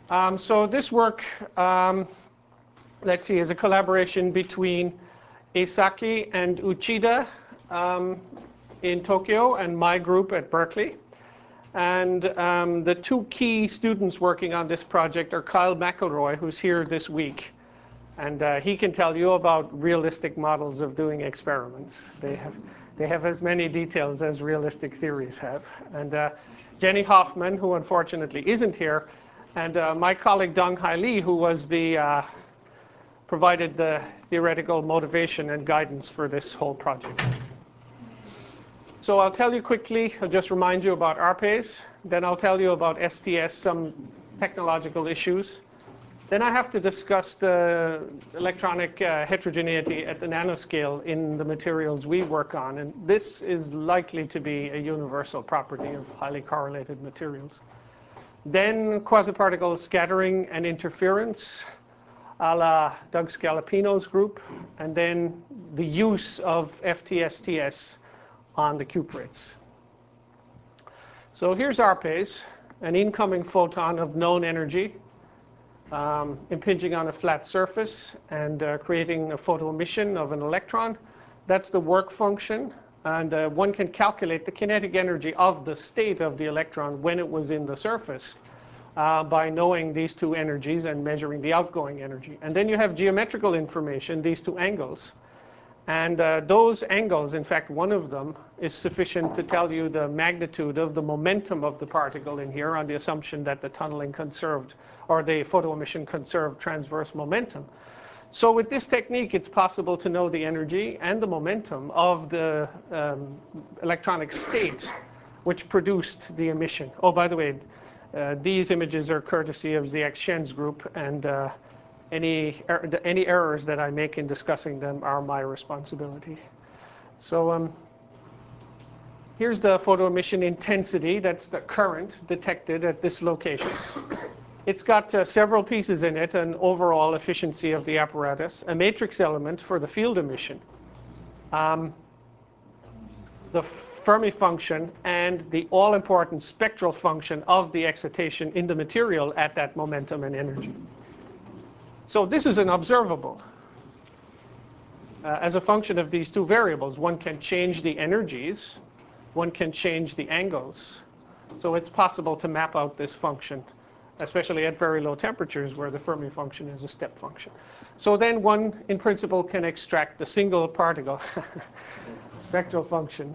So this work, let's see, is a collaboration between Eisaki and Uchida in Tokyo and my group at Berkeley. And the two key students working on this project are Kyle McElroy, who's here this week. And he can tell you about realistic models of doing experiments. They have as many details as realistic theories have. And Jenny Hoffman, who unfortunately isn't here, and my colleague Donghai Lee, who was provided the theoretical motivation and guidance for this whole project. So I'll tell you quickly, I'll just remind you about ARPACE. Then I'll tell you about STS, some technological issues. Then I have to discuss the electronic heterogeneity at the nanoscale in the materials we work on. And this is likely to be a universal property of highly correlated materials. Then quasiparticle scattering and interference, a la Doug Scalapino's group. And then the use of FTSTS on the cuprates. So here's ARPACE, an incoming photon of known energy, impinging on a flat surface and creating a photoemission of an electron. That's the work function. And one can calculate the kinetic energy of the state of the electron when it was in the surface by knowing these two energies and measuring the outgoing energy. And then you have geometrical information, these two angles. And those angles, in fact, one of them is sufficient to tell you the magnitude of the momentum of the particle in here on the assumption that the tunneling conserved, or the photoemission conserved transverse momentum. So with this technique, it's possible to know the energy and the momentum of the electronic state which produced the emission. Oh, by the way, these images are courtesy of Ziek Shen's group, and any errors that I make in discussing them are my responsibility. So here's the photoemission intensity. That's the current detected at this location. It's got several pieces in it: an overall efficiency of the apparatus, a matrix element for the field emission, the Fermi function, and the all-important spectral function of the excitation in the material at that momentum and energy. So this is an observable. As a function of these two variables, one can change the energies, one can change the angles. So it's possible to map out this function, especially at very low temperatures where the Fermi function is a step function. So then one, in principle, can extract the single particle spectral function.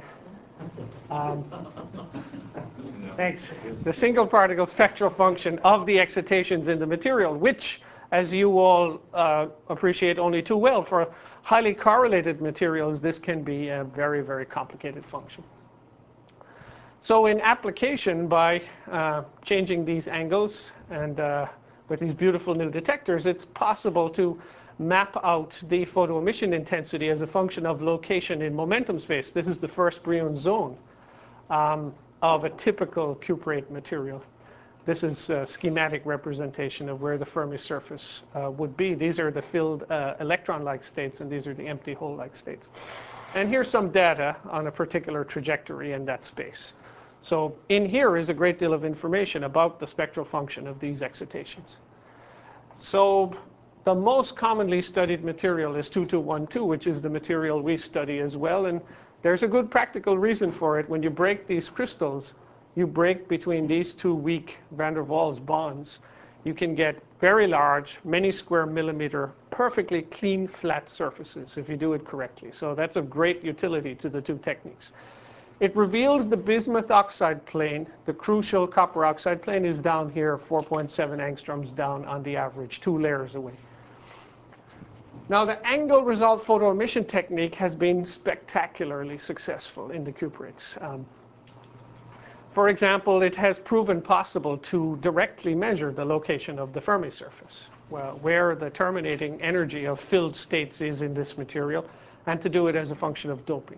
Thanks. The single particle spectral function of the excitations in the material, which, as you all appreciate only too well, for highly correlated materials, this can be a very, very complicated function. So in application, by changing these angles and with these beautiful new detectors, it's possible to map out the photoemission intensity as a function of location in momentum space. This is the first Brillouin zone of a typical cuprate material. This is a schematic representation of where the Fermi surface would be. These are the filled electron-like states, and these are the empty hole-like states. And here's some data on a particular trajectory in that space. So in here is a great deal of information about the spectral function of these excitations. So the most commonly studied material is 2212, which is the material we study as well. And there's a good practical reason for it. When you break these crystals, you break between these two weak van der Waals bonds. You can get very large, many square millimeter, perfectly clean, flat surfaces if you do it correctly. So that's of great utility to the two techniques. It reveals the bismuth oxide plane. The crucial copper oxide plane is down here, 4.7 angstroms down on the average, 2 layers away. Now, the angle result photoemission technique has been spectacularly successful in the cuprates. For example, it has proven possible to directly measure the location of the Fermi surface, well, where the terminating energy of filled states is in this material, and to do it as a function of doping.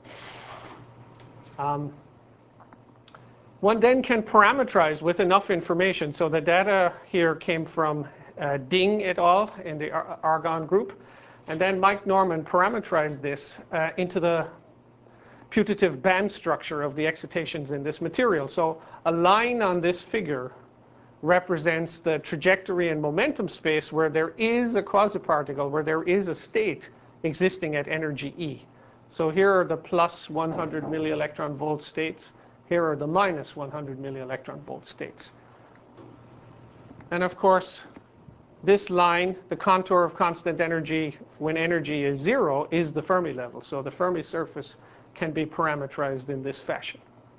One then can parameterize with enough information. So the data here came from Ding et al. In the Argonne group. And then Mike Norman parameterized this into the putative band structure of the excitations in this material. So a line on this figure represents the trajectory and momentum space where there is a quasiparticle, where there is a state existing at energy E. So here are the plus 100 millielectron volt states. Here are the minus 100 millielectron volt states. And of course, this line, the contour of constant energy when energy is 0, is the Fermi level. So the Fermi surface can be parameterized in this fashion.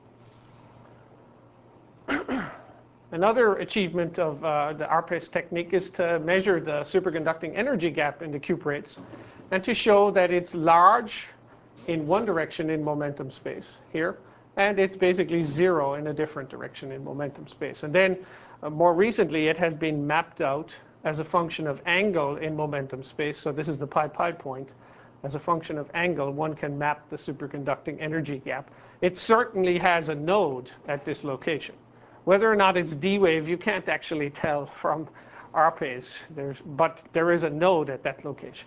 Another achievement of the ARPES technique is to measure the superconducting energy gap in the cuprates and to show that it's large in one direction in momentum space here, and it's basically 0 in a different direction in momentum space. And then more recently, it has been mapped out as a function of angle in momentum space. So this is the pi point. As a function of angle, one can map the superconducting energy gap. It certainly has a node at this location. Whether or not it's D-wave, you can't actually tell from ARPES, but there is a node at that location.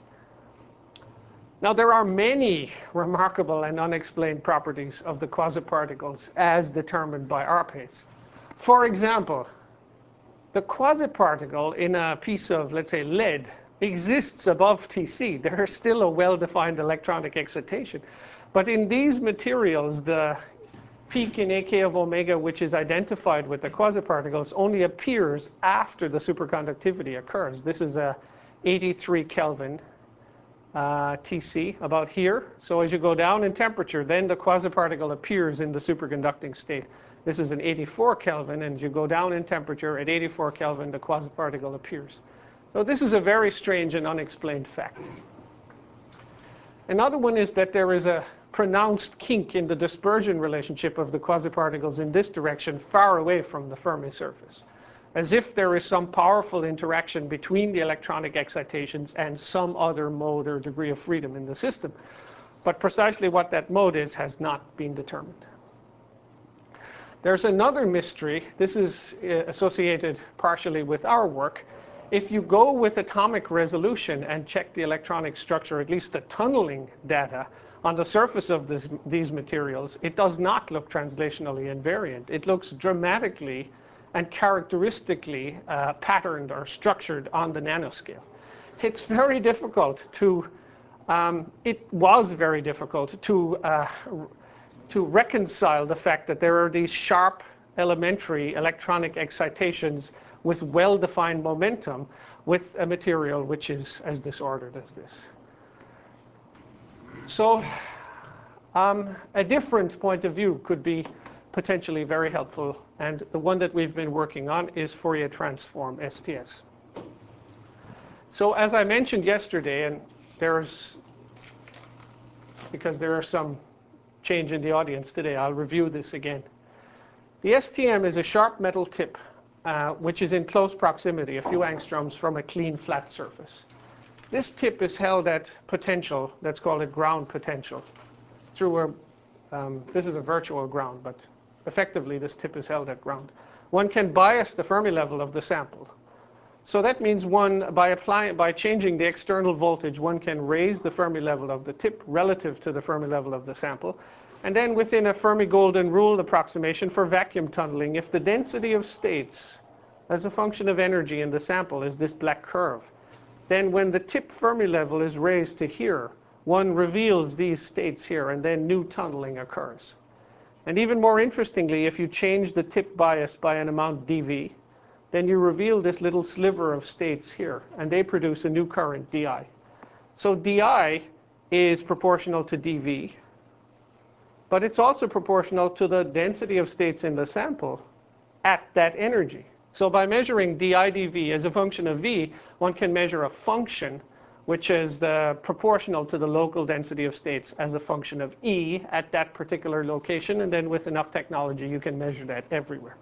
Now, there are many remarkable and unexplained properties of the quasiparticles as determined by ARPES. For example, the quasiparticle in a piece of, let's say, lead exists above Tc. There is still a well-defined electronic excitation. But in these materials, the peak in AK of omega, which is identified with the quasiparticles, only appears after the superconductivity occurs. This is a 83 Kelvin Tc, about here. So as you go down in temperature, then the quasiparticle appears in the superconducting state. This is an 84 Kelvin, and you go down in temperature, at 84 Kelvin, the quasiparticle appears. So this is a very strange and unexplained fact. Another one is that there is a pronounced kink in the dispersion relationship of the quasiparticles in this direction, far away from the Fermi surface, as if there is some powerful interaction between the electronic excitations and some other mode or degree of freedom in the system. But precisely what that mode is has not been determined. There's another mystery. This is associated partially with our work. If you go with atomic resolution and check the electronic structure, at least the tunneling data, on the surface of these materials, it does not look translationally invariant. It looks dramatically and characteristically patterned or structured on the nanoscale. It's very difficult to, it was very difficult to reconcile the fact that there are these sharp elementary electronic excitations with well-defined momentum with a material which is as disordered as this. So a different point of view could be potentially very helpful, and the one that we've been working on is Fourier transform, STS. So as I mentioned yesterday, and because there are some change in the audience today, I'll review this again. The STM is a sharp metal tip which is in close proximity, a few angstroms from a clean flat surface. This tip is held at potential, let's call it ground potential, through this is a virtual ground, but effectively this tip is held at ground. One can bias the Fermi level of the sample. So that means by changing the external voltage, one can raise the Fermi level of the tip relative to the Fermi level of the sample. And then within a Fermi golden rule approximation for vacuum tunneling, if the density of states as a function of energy in the sample is this black curve, then when the tip Fermi level is raised to here, one reveals these states here, and then new tunneling occurs. And even more interestingly, if you change the tip bias by an amount dV, then you reveal this little sliver of states here, and they produce a new current dI. So dI is proportional to dV, but it's also proportional to the density of states in the sample at that energy. So by measuring dI dV as a function of V, one can measure a function which is proportional to the local density of states as a function of E at that particular location, and then with enough technology you can measure that everywhere.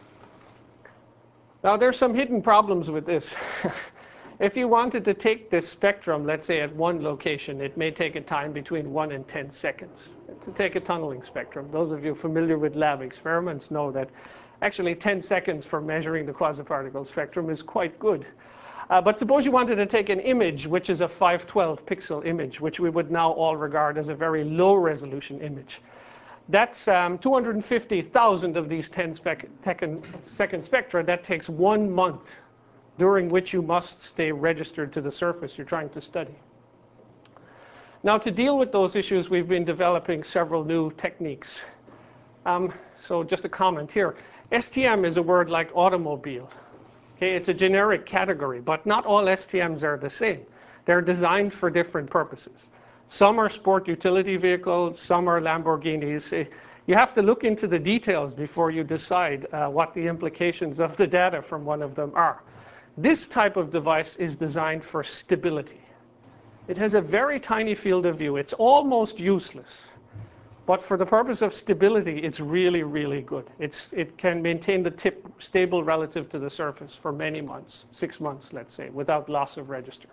Now there's some hidden problems with this. If you wanted to take this spectrum, let's say at one location, it may take a time between 1 and 10 seconds to take a tunneling spectrum. Those of you familiar with lab experiments know that actually 10 seconds for measuring the quasiparticle spectrum is quite good. But suppose you wanted to take an image, which is a 512 pixel image, which we would now all regard as a very low resolution image. That's 250,000 of these 10-second spectra. That takes 1 month, during which you must stay registered to the surface you're trying to study. Now, to deal with those issues, we've been developing several new techniques. So just a comment here. STM is a word like automobile. Okay, it's a generic category, but not all STMs are the same. They're designed for different purposes. Some are sport utility vehicles, some are Lamborghinis. You have to look into the details before you decide what the implications of the data from one of them are. This type of device is designed for stability. It has a very tiny field of view. It's almost useless. But for the purpose of stability, it's really, really good. It can maintain the tip stable relative to the surface for many months, 6 months, let's say, without loss of register.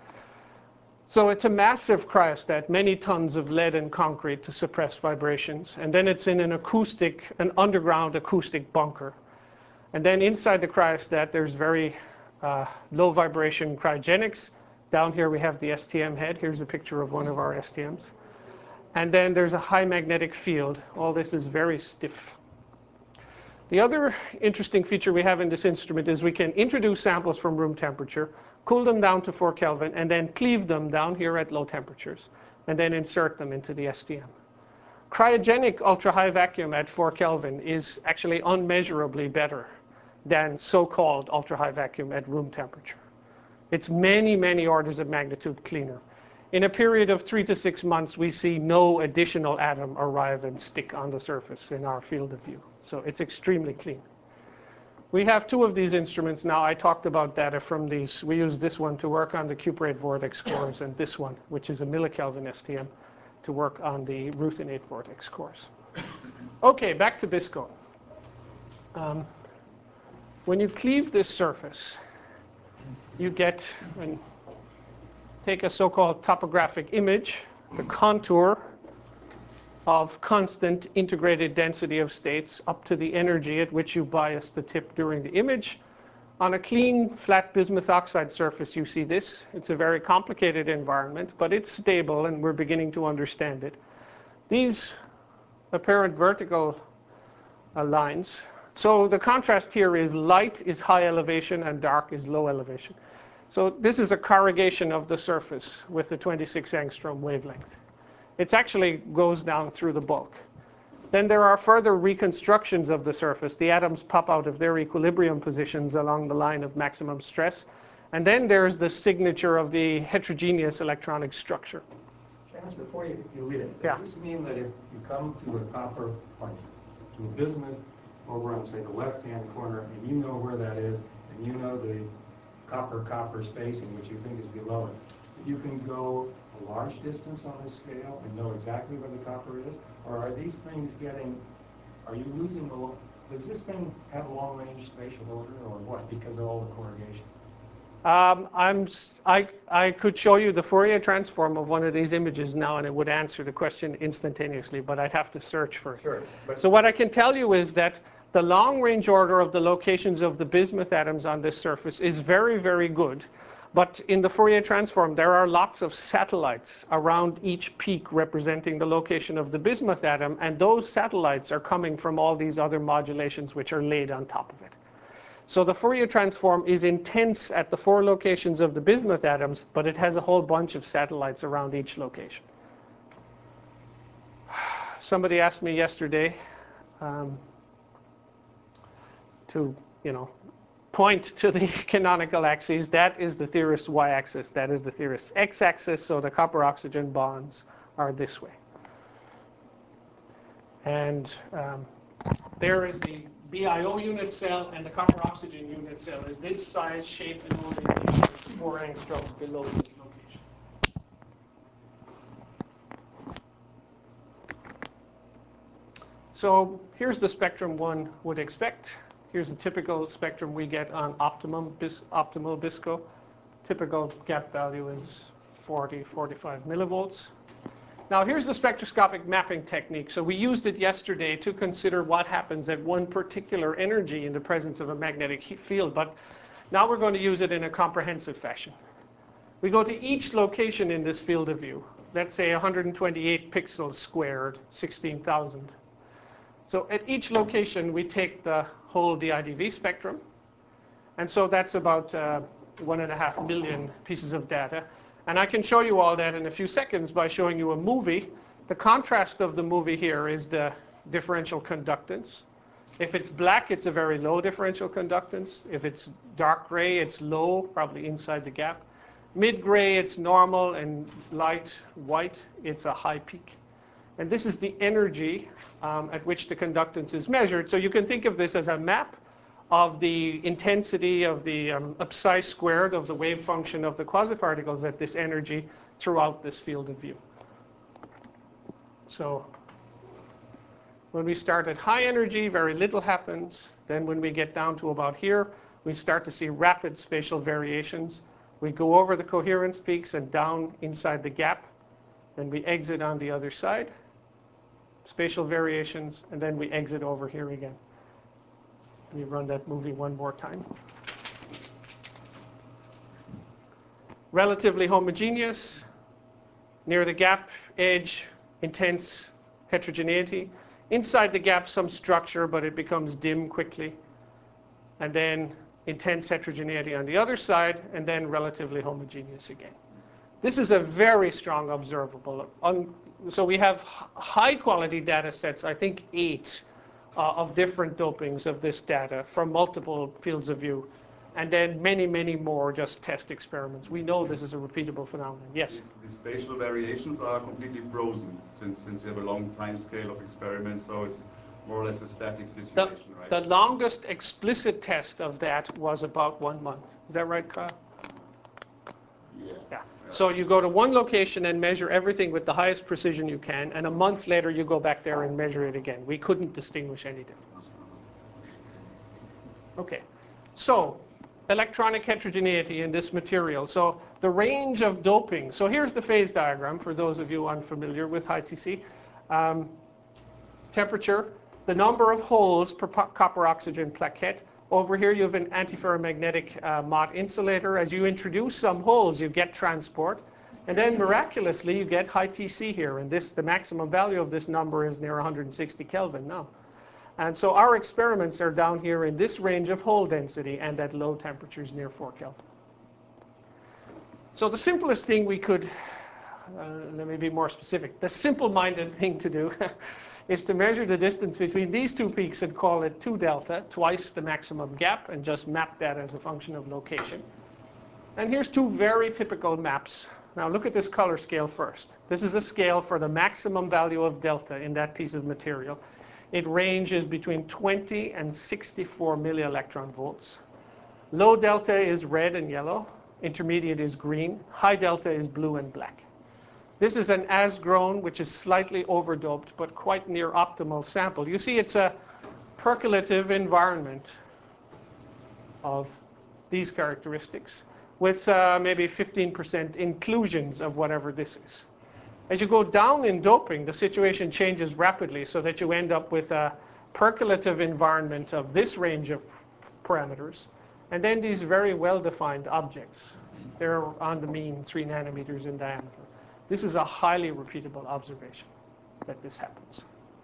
So it's a massive cryostat, many tons of lead and concrete to suppress vibrations. And then it's in an underground acoustic bunker. And then inside the cryostat, there's very low vibration cryogenics. Down here we have the STM head. Here's a picture of one of our STMs. And then there's a high magnetic field. All this is very stiff. The other interesting feature we have in this instrument is we can introduce samples from room temperature, cool them down to 4 Kelvin, and then cleave them down here at low temperatures, and then insert them into the STM. Cryogenic ultra-high vacuum at 4 Kelvin is actually unmeasurably better than so-called ultra-high vacuum at room temperature. It's many, many orders of magnitude cleaner. In a period of 3 to 6 months, we see no additional atom arrive and stick on the surface in our field of view. So it's extremely clean. We have 2 of these instruments now. I talked about data from these. We use this one to work on the cuprate vortex cores, and this one, which is a millikelvin STM, to work on the ruthenate vortex cores. Okay, back to BISCO. When you cleave this surface, you get, take a so-called topographic image, the contour of constant integrated density of states up to the energy at which you bias the tip during the image. On a clean, flat bismuth oxide surface, you see this. It's a very complicated environment, but it's stable, and we're beginning to understand it. These apparent vertical lines. So the contrast here is light is high elevation and dark is low elevation. So this is a corrugation of the surface with the 26 angstrom wavelength. It actually goes down through the bulk. Then there are further reconstructions of the surface. The atoms pop out of their equilibrium positions along the line of maximum stress. And then there's the signature of the heterogeneous electronic structure. Chance, before you read it, does this mean that if you come to a copper, like to a bismuth over on, say, the left-hand corner, and you know where that is, and you know the copper-copper spacing, which you think is below it, you can go a large distance on this scale and know exactly where the copper is? Or are these things getting, are you losing does this thing have long-range spatial order or what, because of all the corrugations? I could show you the Fourier transform of one of these images now, and it would answer the question instantaneously, but I'd have to search for it. Sure. So what I can tell you is that the long-range order of the locations of the bismuth atoms on this surface is very, very good. But in the Fourier transform, there are lots of satellites around each peak representing the location of the bismuth atom, and those satellites are coming from all these other modulations which are laid on top of it. So the Fourier transform is intense at the 4 locations of the bismuth atoms, but it has a whole bunch of satellites around each location. Somebody asked me yesterday to, point to the canonical axes. That is the theorist's y-axis. That is the theorist's x-axis. So the copper-oxygen bonds are this way. And there is the BIO unit cell, and the copper-oxygen unit cell is this size, shape, and orientation 4 angstroms below this location. So here's the spectrum one would expect. Here's a typical spectrum we get on optimal BISCO. Typical gap value is 45 millivolts. Now here's the spectroscopic mapping technique. So we used it yesterday to consider what happens at one particular energy in the presence of a magnetic field. But now we're going to use it in a comprehensive fashion. We go to each location in this field of view. Let's say 128 pixels squared, 16,000 So at each location, we take the whole DIDV spectrum. And so that's about 1.5 million pieces of data. And I can show you all that in a few seconds by showing you a movie. The contrast of the movie here is the differential conductance. If it's black, it's a very low differential conductance. If it's dark gray, it's low, probably inside the gap. Mid-gray, it's normal, and light white, it's a high peak. And this is the energy at which the conductance is measured. So you can think of this as a map of the intensity of the psi squared of the wave function of the quasiparticles at this energy throughout this field of view. So when we start at high energy, very little happens. Then when we get down to about here, we start to see rapid spatial variations. We go over the coherence peaks and down inside the gap. Then we exit on the other side. Spatial variations, and then we exit over here again. Let me run that movie one more time. Relatively homogeneous. Near the gap edge, intense heterogeneity. Inside the gap, some structure, but it becomes dim quickly. And then intense heterogeneity on the other side, and then relatively homogeneous again. This is a very strong observable. So we have high quality data sets, I think 8 of different dopings of this data from multiple fields of view. And then many, many more just test experiments. We know this is a repeatable phenomenon. Yes? The spatial variations are completely frozen since you have a long time scale of experiments, so it's more or less a static situation, right? The longest explicit test of that was about 1 month. Is that right, Kyle? Yeah. So you go to one location and measure everything with the highest precision you can, and a month later you go back there and measure it again. We couldn't distinguish any difference. Okay, so electronic heterogeneity in this material. So the range of doping. So here's the phase diagram for those of you unfamiliar with high TC. Temperature, the number of holes per copper oxygen plaquette. Over here you have an antiferromagnetic Mott insulator. As you introduce some holes, you get transport. And then miraculously, you get high TC here. And this, the maximum value of this number is near 160 Kelvin now. And so our experiments are down here in this range of hole density and at low temperatures near 4 Kelvin. So the simplest thing we could, let me be more specific, the simple-minded thing to do is to measure the distance between these two peaks and call it 2 delta, twice the maximum gap, and just map that as a function of location. And here's 2 very typical maps. Now look at this color scale first. This is a scale for the maximum value of delta in that piece of material. It ranges between 20 and 64 millielectron volts. Low delta is red and yellow. Intermediate is green. High delta is blue and black. This is an as-grown, which is slightly overdoped, but quite near optimal sample. You see it's a percolative environment of these characteristics with maybe 15% inclusions of whatever this is. As you go down in doping, the situation changes rapidly so that you end up with a percolative environment of this range of parameters, and then these very well-defined objects. They're on the mean 3 nanometers in diameter. This is a highly repeatable observation that this happens.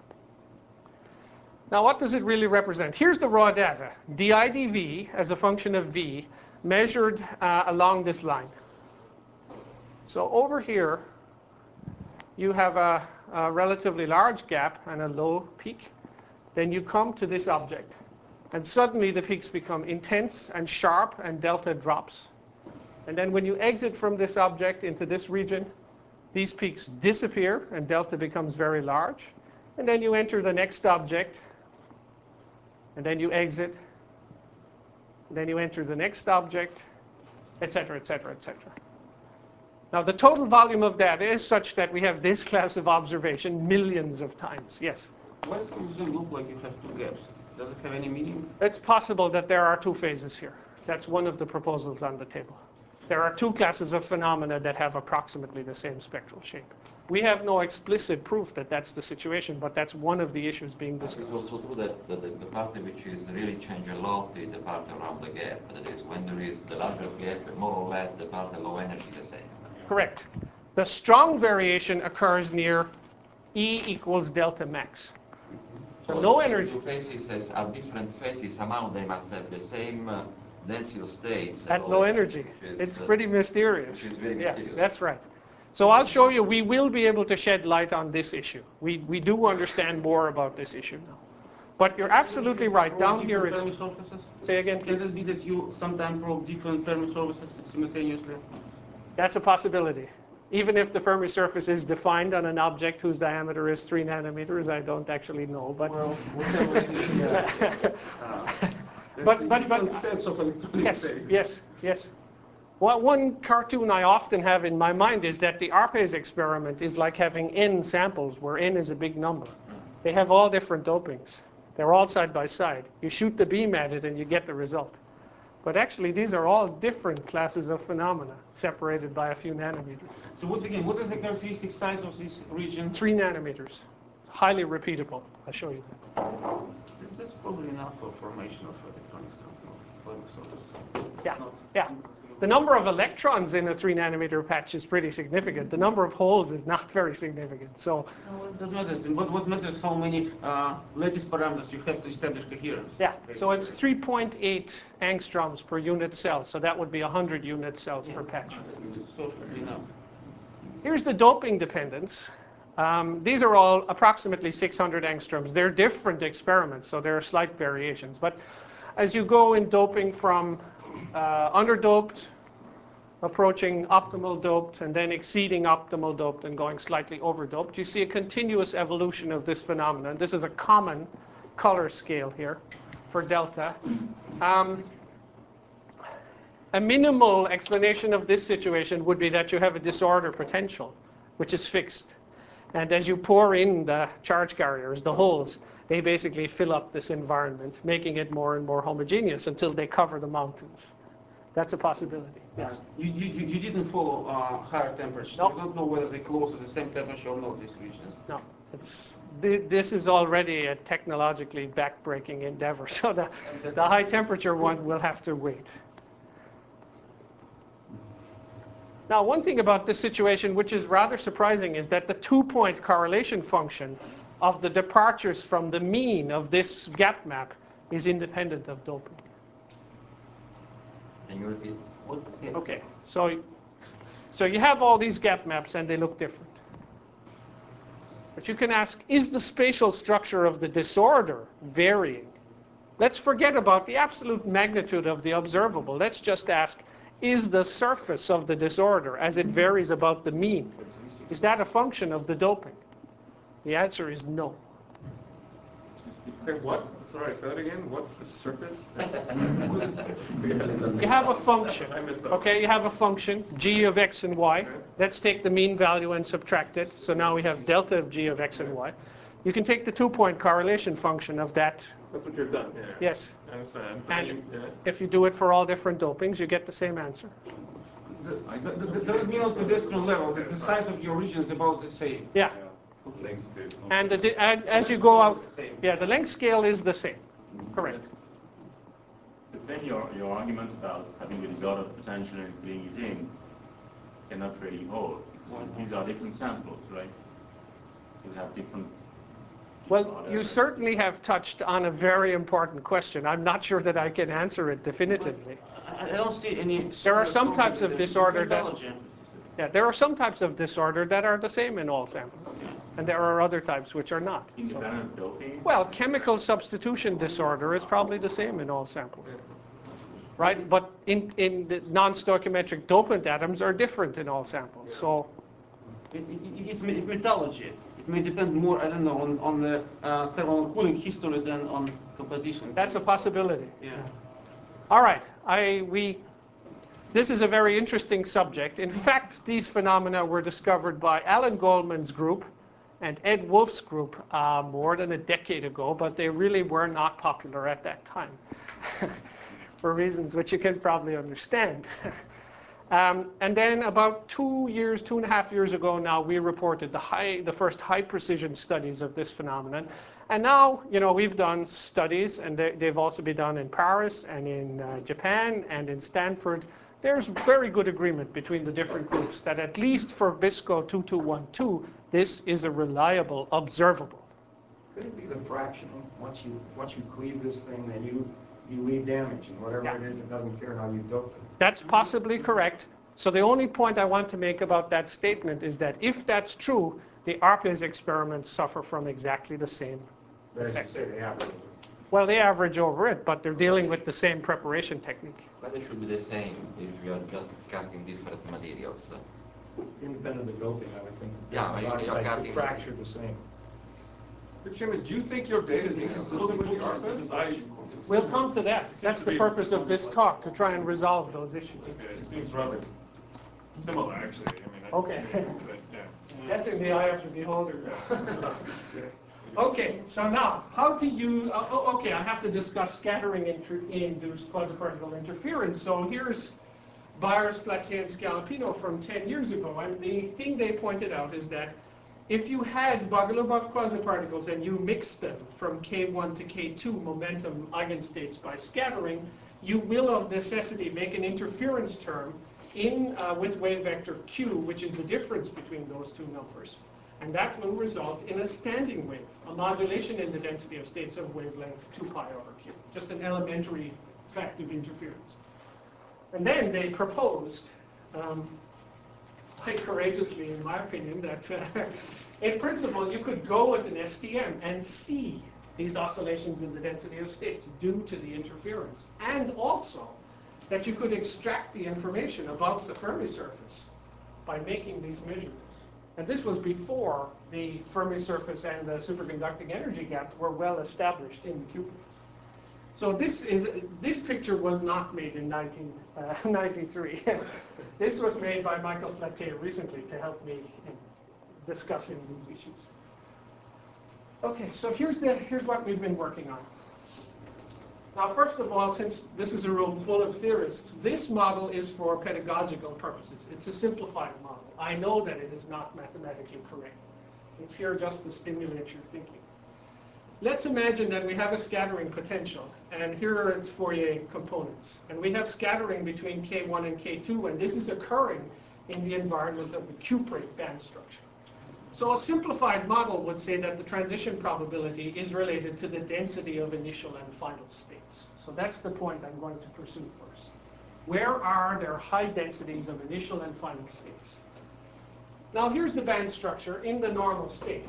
Now, what does it really represent? Here's the raw data. DIDV as a function of V measured along this line. So over here, you have a relatively large gap and a low peak. Then you come to this object. And suddenly the peaks become intense and sharp and delta drops. And then when you exit from this object into this region, these peaks disappear and delta becomes very large. And then you enter the next object. And then you exit. And then you enter the next object, et cetera, et cetera, et cetera. Now, the total volume of data is such that we have this class of observation millions of times. Yes? Why does it look like you have 2 gaps? Does it have any meaning? It's possible that there are 2 phases here. That's one of the proposals on the table. There are 2 classes of phenomena that have approximately the same spectral shape. We have no explicit proof that that's the situation, but that's one of the issues being discussed. It's also true that the part which is really change a lot is the part around the gap. That is, when there is the largest gap, more or less the part at low energy is the same. Correct. The strong variation occurs near E equals delta max. So low if energy. these two phases are different phases, somehow they must have the same density of states At low energy. It's pretty mysterious. Which is very Yeah, mysterious. that's right. So I'll show you, we will be able to shed light on this issue. We do understand more about this issue now. But you're absolutely right. Down here it's... Fermi surfaces? Say again, Can please. it be that you sometimes probe different Fermi surfaces simultaneously? That's a possibility. Even if the Fermi surface is defined on an object whose diameter is 3 nanometers, I don't actually know. But Well, whatever it is, yeah. But- different sets of electronic yes, states. yes. Well, one cartoon I often have in my mind is that the ARPES experiment is like having n samples, where n is a big number. They have all different dopings. They're all side by side. You shoot the beam at it and you get the result. But actually, these are all different classes of phenomena, separated by a few nanometers. So what is the characteristic size of this region? 3 nanometers. Highly repeatable. I'll show you that. That's probably enough for formation of electronic surface. Yeah, Not- yeah. The number of electrons in a 3 nanometer patch is pretty significant. The number of holes is not very significant. So No, it doesn't matter. What matters is how many lattice parameters you have to establish coherence. yeah, so it's 3.8 angstroms per unit cell. So that would be 100 unit cells per patch. It's perfectly enough. Here's the doping dependence. These are all approximately 600 angstroms. They're different experiments, so there are slight variations. But as you go in doping from underdoped, approaching optimal doped, and then exceeding optimal doped and going slightly overdoped, you see a continuous evolution of this phenomenon. This is a common color scale here for delta. A minimal explanation of this situation would be that you have a disorder potential, which is fixed. And as you pour in the charge carriers, the holes, they basically fill up this environment, making it more and more homogeneous until they cover the mountains. That's a possibility. Yes. You didn't follow higher temperatures. No. You don't know whether they close at the same temperature or not, these regions. No, this is already a technologically backbreaking endeavor. So the high temperature one will have to wait. Now, one thing about this situation, which is rather surprising, is that the 2-point correlation function of the departures from the mean of this gap map is independent of doping. Can you repeat? Okay, so you have all these gap maps and they look different. But you can ask, is the spatial structure of the disorder varying? Let's forget about the absolute magnitude of the observable. Let's just ask, is the surface of the disorder, as it varies about the mean, is that a function of the doping? The answer is no. What? Sorry, say that again. What? The surface? You have a function, I missed that. okay? You have a function, g of x and y. Let's take the mean value and subtract it. So now we have delta of g of x and y. You can take the 2-point correlation function of that. That's what you've done. Yeah. Yes. I understand. And Yeah. if you do it for all different dopings, you get the same answer. Does it mean on pedestrian level that the size of your region is about the same? Yeah. Length scales, no? And as you go out, yeah, the length scale is the same. Correct. But then your argument about having a disorder potential and filling it in cannot really hold, because these are different samples, right? So you have different... Well, you certainly have touched on a very important question. I'm not sure that I can answer it definitively. I don't see any... There are some types of disorder that... methodology. Yeah, there are some types of disorder that are the same in all samples. And there are other types which are not. So, Independent of doping? well, chemical substitution disorder is probably the same in all samples. Right? But in the non-stoichiometric dopant atoms are different in all samples. So It's metallurgy. It may depend more, I don't know, on the thermal cooling history than on composition. that's a possibility. Yeah. All right. This is a very interesting subject. In fact, these phenomena were discovered by Alan Goldman's group and Ed Wolf's group more than a decade ago, but they really were not popular at that time for reasons which you can probably understand. And then about 2.5 years ago now, we reported the first high precision studies of this phenomenon. And now, we've done studies, and they've also been done in Paris and in Japan and in Stanford. There's very good agreement between the different groups that at least for BISCO 2212, this is a reliable observable. Could it be the fraction? Once you cleave this thing, then you leave damage, and whatever it is, it doesn't care how you dope it. That's possibly correct. So the only point I want to make about that statement is that if that's true, the ARPA's experiments suffer from exactly the same But as you effect. say, they average. Well, they average over it, but they're dealing with the same preparation technique. But it should be the same if you are just cutting different materials. Independent of doping, I would think. Yeah, the you're oxide cutting- could fracture the same. But Seamus, do you think your data is inconsistent with the ARPA's? We'll come to that. That's the purpose of this talk, to try and resolve those issues. Okay, it seems rather similar, actually. I mean, Okay. But, yeah. That's in the eye of the beholder. Okay, so now, how to use, okay, I have to discuss scattering induced quasiparticle interference. So here's Byers, Flatey, and Scalapino from 10 years ago. And the thing they pointed out is that if you had Bogolubov quasiparticles and you mixed them from K1 to K2 momentum eigenstates by scattering, you will of necessity make an interference term in with wave vector q, which is the difference between those two numbers. And that will result in a standing wave, a modulation in the density of states of wavelength 2 pi over q, just an elementary fact of interference. And then they proposed, quite courageously in my opinion, that in principle you could go with an STM and see these oscillations in the density of states due to the interference, and also that you could extract the information about the Fermi surface by making these measurements. And this was before the Fermi surface and the superconducting energy gap were well established in the QPAs. So this picture was not made in 1993. This was made by Michael Flatey recently to help me in discussing these issues. Okay, so here's what we've been working on. Now, first of all, since this is a room full of theorists, this model is for pedagogical purposes. It's a simplified model. I know that it is not mathematically correct. It's here just to stimulate your thinking. Let's imagine that we have a scattering potential, and here are its Fourier components. And we have scattering between K1 and K2, and this is occurring in the environment of the cuprate band structure. So a simplified model would say that the transition probability is related to the density of initial and final states. So that's the point I'm going to pursue first. Where are there high densities of initial and final states? Now here's the band structure in the normal state.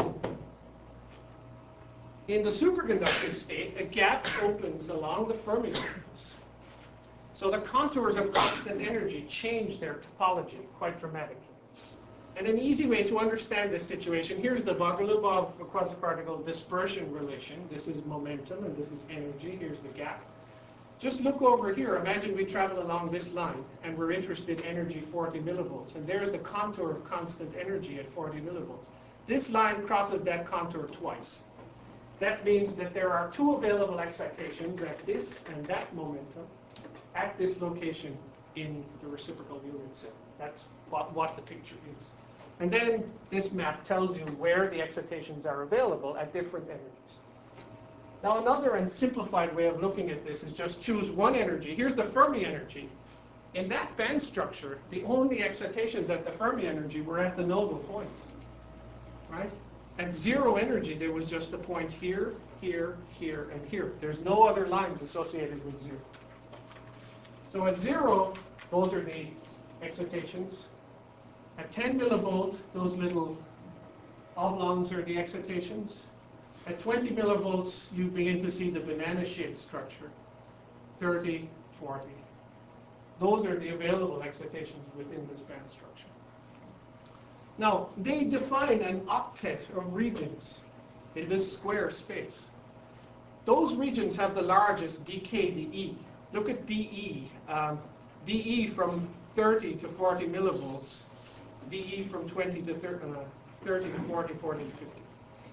In the superconducting state, a gap opens along the Fermi surface. So the contours of constant energy change their topology quite dramatically. And an easy way to understand this situation, here's the Bogolubov quasiparticle dispersion relation. This is momentum and this is energy. Here's the gap. Just look over here. Imagine we travel along this line and we're interested in energy 40 millivolts. And there's the contour of constant energy at 40 millivolts. This line crosses that contour twice. That means that there are two available excitations at this and that momentum at this location in the reciprocal unit cell. That's what the picture is. And then this map tells you where the excitations are available at different energies. Now another and simplified way of looking at this is just choose one energy. Here's the Fermi energy. In that band structure, the only excitations at the Fermi energy were at the nodal point, right? At zero energy, there was just a point here, here, here, and here. There's no other lines associated with zero. So at zero, those are the excitations. At 10 millivolt, those little oblongs are the excitations. At 20 millivolts, you begin to see the banana-shaped structure. 30, 40. Those are the available excitations within this band structure. Now, they define an octet of regions in this square space. Those regions have the largest dE. Look at dE. dE from 30 to 40 millivolts. dE from 20 to 30 to 40, 40 to 50.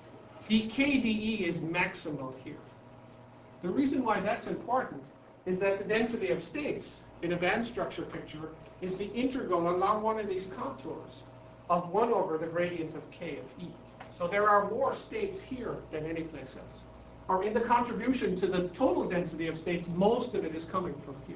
dE is maximal here. The reason why that's important is that the density of states in a band structure picture is the integral along one of these contours of 1 over the gradient of K of E. So there are more states here than any place else. Or in the contribution to the total density of states, most of it is coming from here.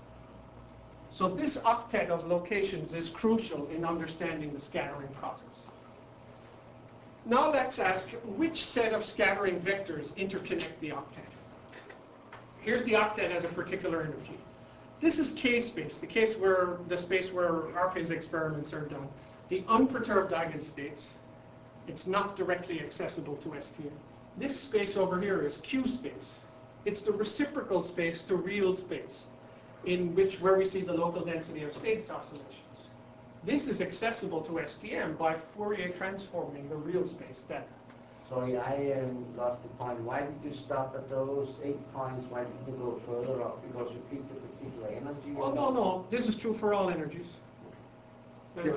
So this octet of locations is crucial in understanding the scattering process. Now let's ask which set of scattering vectors interconnect the octet. Here's the octet at a particular energy. This is K-space, the space where ARPE's experiments are done. The unperturbed eigenstates, it's not directly accessible to STM. This space over here is Q-space. It's the reciprocal space to real space, where we see the local density of states oscillations. This is accessible to STM by Fourier transforming the real space data. Sorry, I lost the point. Why did you stop at those 8 points? Why didn't you go further up? Because you picked a particular energy? Oh, no. This is true for all energies. Yeah,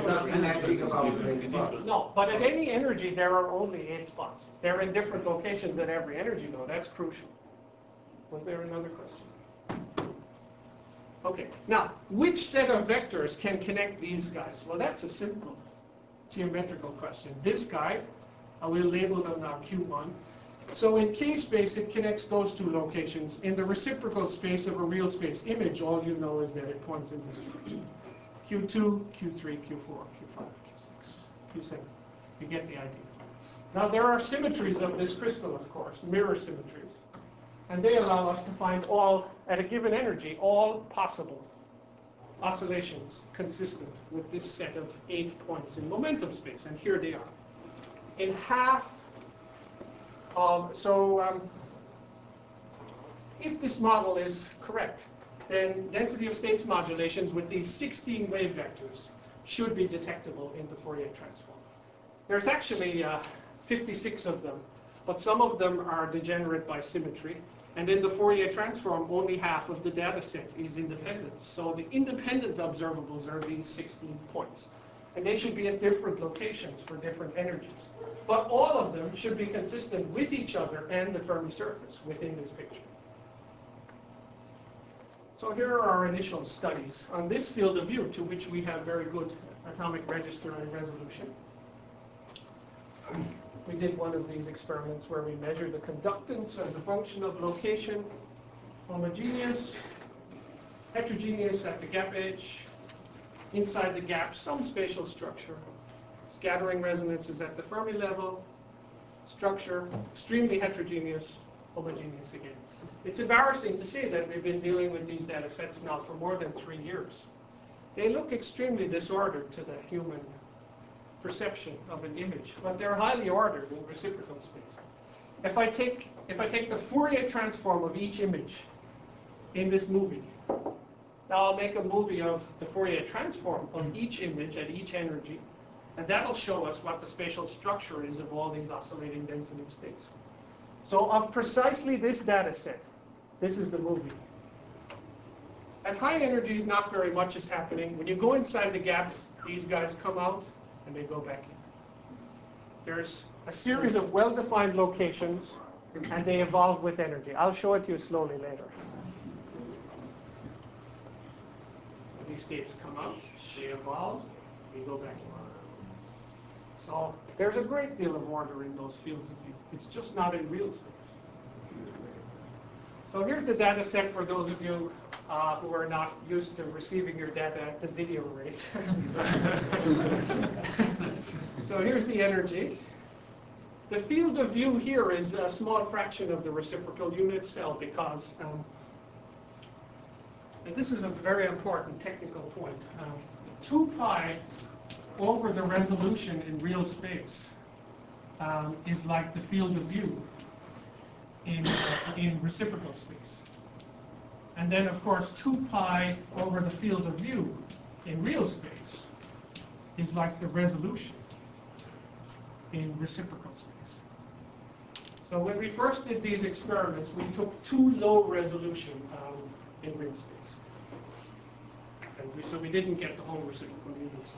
No, but at any energy, there are only 8 spots. They're in different locations at every energy, though. That's crucial. Was there another question? Okay. Now, which set of vectors can connect these guys? Well, that's a simple geometrical question. This guy, I will label them now Q1. So in K-space, it connects those 2 locations. In the reciprocal space of a real space image, all you know is that it points in this direction. Q2, Q3, Q4, Q5, Q6, Q7. You get the idea. Now there are symmetries of this crystal, of course, mirror symmetries. And they allow us to find at a given energy, all possible oscillations consistent with this set of 8 points in momentum space. And here they are. In half of, if this model is correct, then density of states modulations with these 16 wave vectors should be detectable in the Fourier transform. There's actually 56 of them, but some of them are degenerate by symmetry. And in the Fourier transform, only half of the data set is independent. So the independent observables are these 16 points. And they should be at different locations for different energies. But all of them should be consistent with each other and the Fermi surface within this picture. So here are our initial studies on this field of view, to which we have very good atomic register and resolution. We did one of these experiments where we measured the conductance as a function of location, homogeneous, heterogeneous at the gap edge, inside the gap, some spatial structure, scattering resonances at the Fermi level, structure, extremely heterogeneous, homogeneous again. It's embarrassing to say that we've been dealing with these data sets now for more than 3 years. They look extremely disordered to the human perception of an image, but they're highly ordered in reciprocal space. If I take the Fourier transform of each image in this movie, now I'll make a movie of the Fourier transform of each image at each energy, and that'll show us what the spatial structure is of all these oscillating density of states. So of precisely this data set, this is the movie. At high energies, not very much is happening. When you go inside the gap, these guys come out and they go back in. There's a series of well-defined locations, and they evolve with energy. I'll show it to you slowly later. These states come out, they evolve, they go back in. So there's a great deal of order in those fields of view. It's just not in real space. So here's the data set for those of you who are not used to receiving your data at the video rate. So here's the energy. The field of view here is a small fraction of the reciprocal unit cell because, and this is a very important technical point, 2 pi over the resolution in real space is like the field of view in reciprocal space. And then, of course, 2 pi over the field of view in real space is like the resolution in reciprocal space. So when we first did these experiments, we took 2 low resolution in real space. And so we didn't get the whole reciprocal units.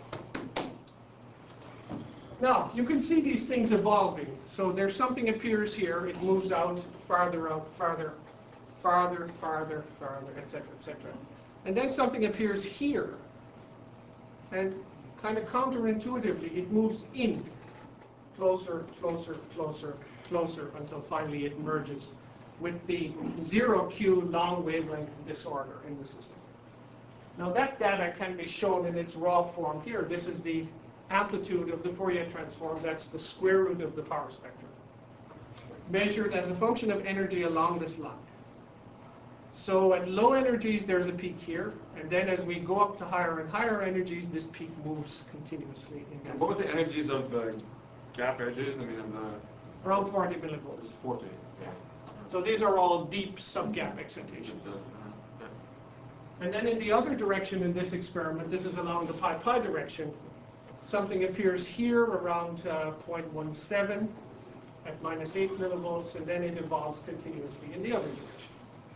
Now, you can see these things evolving. So there's something appears here, it moves out, farther, farther, farther, etc., etc. And then something appears here. And kind of counterintuitively, it moves in, closer, closer, closer, closer, until finally it merges with the 0Q long wavelength disorder in the system. Now that data can be shown in its raw form here. This is the amplitude of the Fourier transform, that's the square root of the power spectrum, measured as a function of energy along this line. So at low energies, there's a peak here, and then as we go up to higher and higher energies, this peak moves continuously. And what were the energies of the gap edges? I mean, of the Around 40 millivolts. 40. Yeah. So these are all deep sub-gap excitations. And then in the other direction in this experiment, this is along the pi-pi direction, something appears here around 0.17 at -8 millivolts, and then it evolves continuously in the other direction.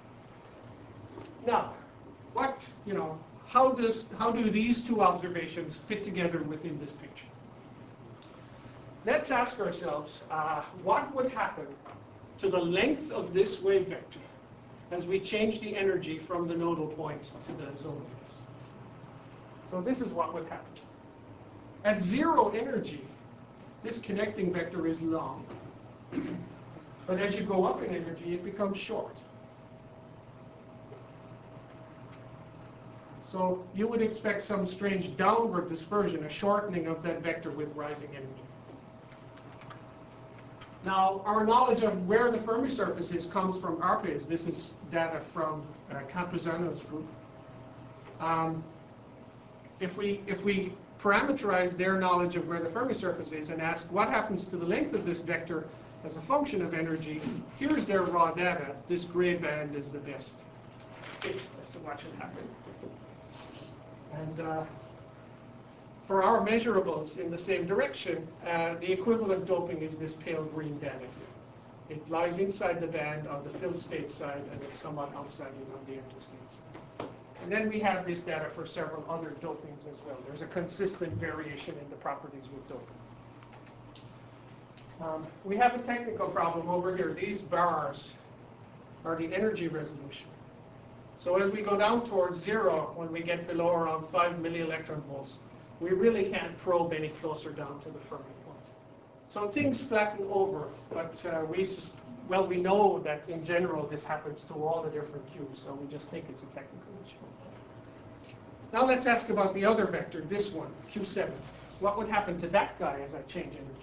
Now, how do these two observations fit together within this picture? Let's ask ourselves, what would happen to the length of this wave vector as we change the energy from the nodal point to the zone phase? So this is what would happen. At zero energy, this connecting vector is long. But as you go up in energy, it becomes short. So you would expect some strange downward dispersion, a shortening of that vector with rising energy. Now, our knowledge of where the Fermi surface is comes from ARPAs. This is data from Campuzano's group. If we parameterize their knowledge of where the Fermi surface is and ask what happens to the length of this vector as a function of energy, here's their raw data. This gray band is the best fit as to what should happen. And for our measurables in the same direction, the equivalent doping is this pale green band here. It lies inside the band on the filled state side, and it's somewhat outside on the empty state side. And then we have this data for several other dopings as well. There's a consistent variation in the properties with doping. We have a technical problem over here. These bars are the energy resolution. So as we go down towards zero, when we get below around 5 millielectron volts, we really can't probe any closer down to the Fermi point. So things flatten over, but we know that in general this happens to all the different Qs, so we just think it's a technical issue. Now let's ask about the other vector, this one, Q7. What would happen to that guy as I change energy?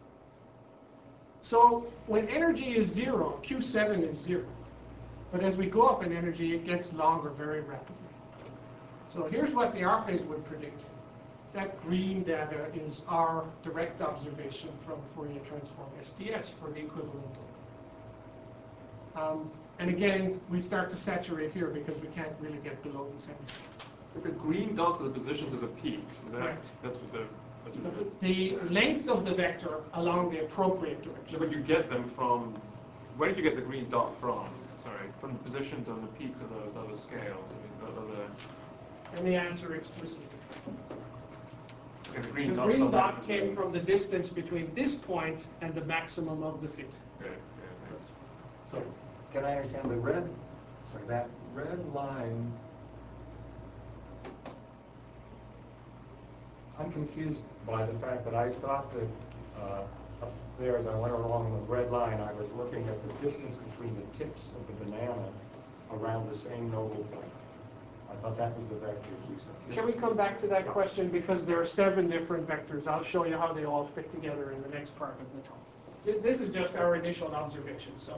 So when energy is zero, Q7 is zero. But as we go up in energy, it gets longer very rapidly. So here's what the ARPAs would predict. That green data is our direct observation from Fourier transform STS for the equivalent doping. And again, we start to saturate here because we can't really get below this energy. But the green dots are the positions of the peaks. Is that Right. That's what the The length of the vector along the appropriate direction. But you get them from. Where did you get the green dot from? Sorry, from the positions on the peaks of those other scales. I mean, Let me answer explicitly. okay, the The green green dot came from the distance between this point and the maximum of the fit. Okay. So, can I understand that red line? I'm confused by the fact that I thought that up there, as I went along the red line, I was looking at the distance between the tips of the banana around the same nodal point. I thought that was the vector you said. Can we come back to that question, because there are 7 different vectors. I'll show you how they all fit together in the next part of the talk. This is just our initial observation. So,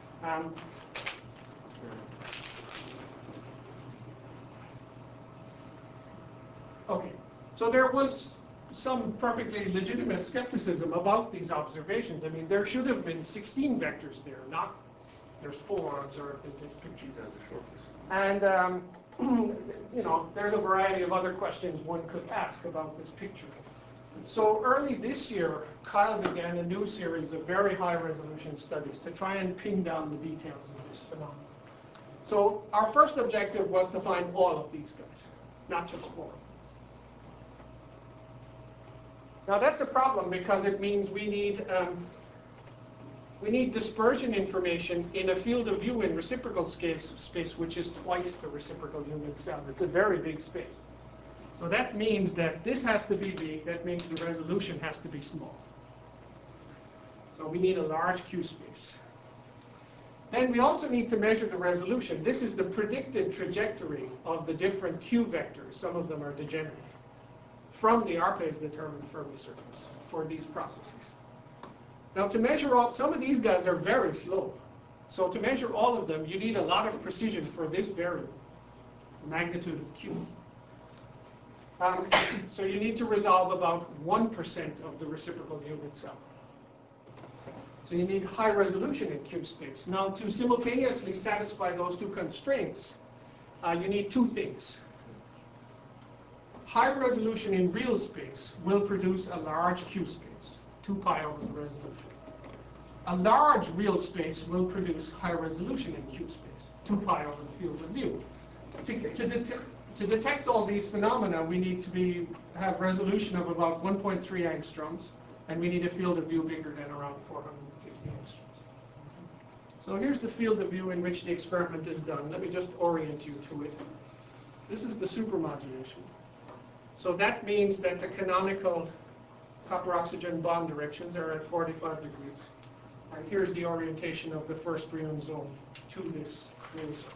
okay. So there was some perfectly legitimate skepticism about these observations. I mean, there should have been 16 vectors there, not there's 4 observed in this picture. And there's a variety of other questions one could ask about this picture. So early this year, Kyle began a new series of very high-resolution studies to try and pin down the details of this phenomenon. So our first objective was to find all of these guys, not just 4. Now that's a problem, because it means we need dispersion information in a field of view in reciprocal space, which is twice the reciprocal Newman cell. It's a very big space. So that means that this has to be big. That means the resolution has to be small. So we need a large Q space. Then we also need to measure the resolution. This is the predicted trajectory of the different Q vectors. Some of them are degenerate from the RPAS determined Fermi surface for these processes. Now to measure all, some of these guys are very slow. So to measure all of them, you need a lot of precision for this variable, the magnitude of Q. So you need to resolve about 1% of the reciprocal unit cell. So you need high resolution in cube space. Now to simultaneously satisfy those two constraints, you need two things. High resolution in real space will produce a large Q space, 2 pi over the resolution. A large real space will produce high resolution in Q space, 2 pi over the field of view. To detect all these phenomena, we need to have resolution of about 1.3 angstroms, and we need a field of view bigger than around 450 angstroms. So here's the field of view in which the experiment is done. Let me just orient you to it. This is the supermodulation. So that means that the canonical copper-oxygen bond directions are at 45 degrees. And here's the orientation of the first Brillouin zone to this real surface.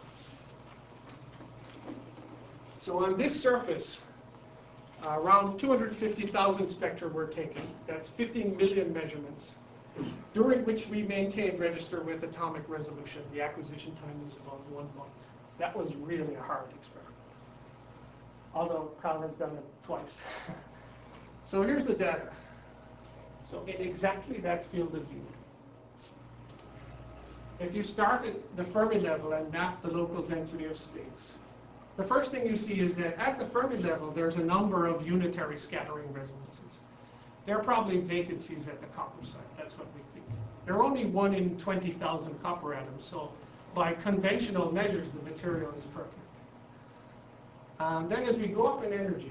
So on this surface, around 250,000 spectra were taken. That's 15 million measurements, during which we maintained register with atomic resolution. The acquisition time is about 1 month. That was really a hard experiment, although Carl has done it twice. So here's the data. So in exactly that field of view, if you start at the Fermi level and map the local density of states, the first thing you see is that at the Fermi level, there's a number of unitary scattering resonances. There are probably vacancies at the copper site. That's what we think. There are only 1 in 20,000 copper atoms, so by conventional measures, the material is perfect. Then as we go up in energy,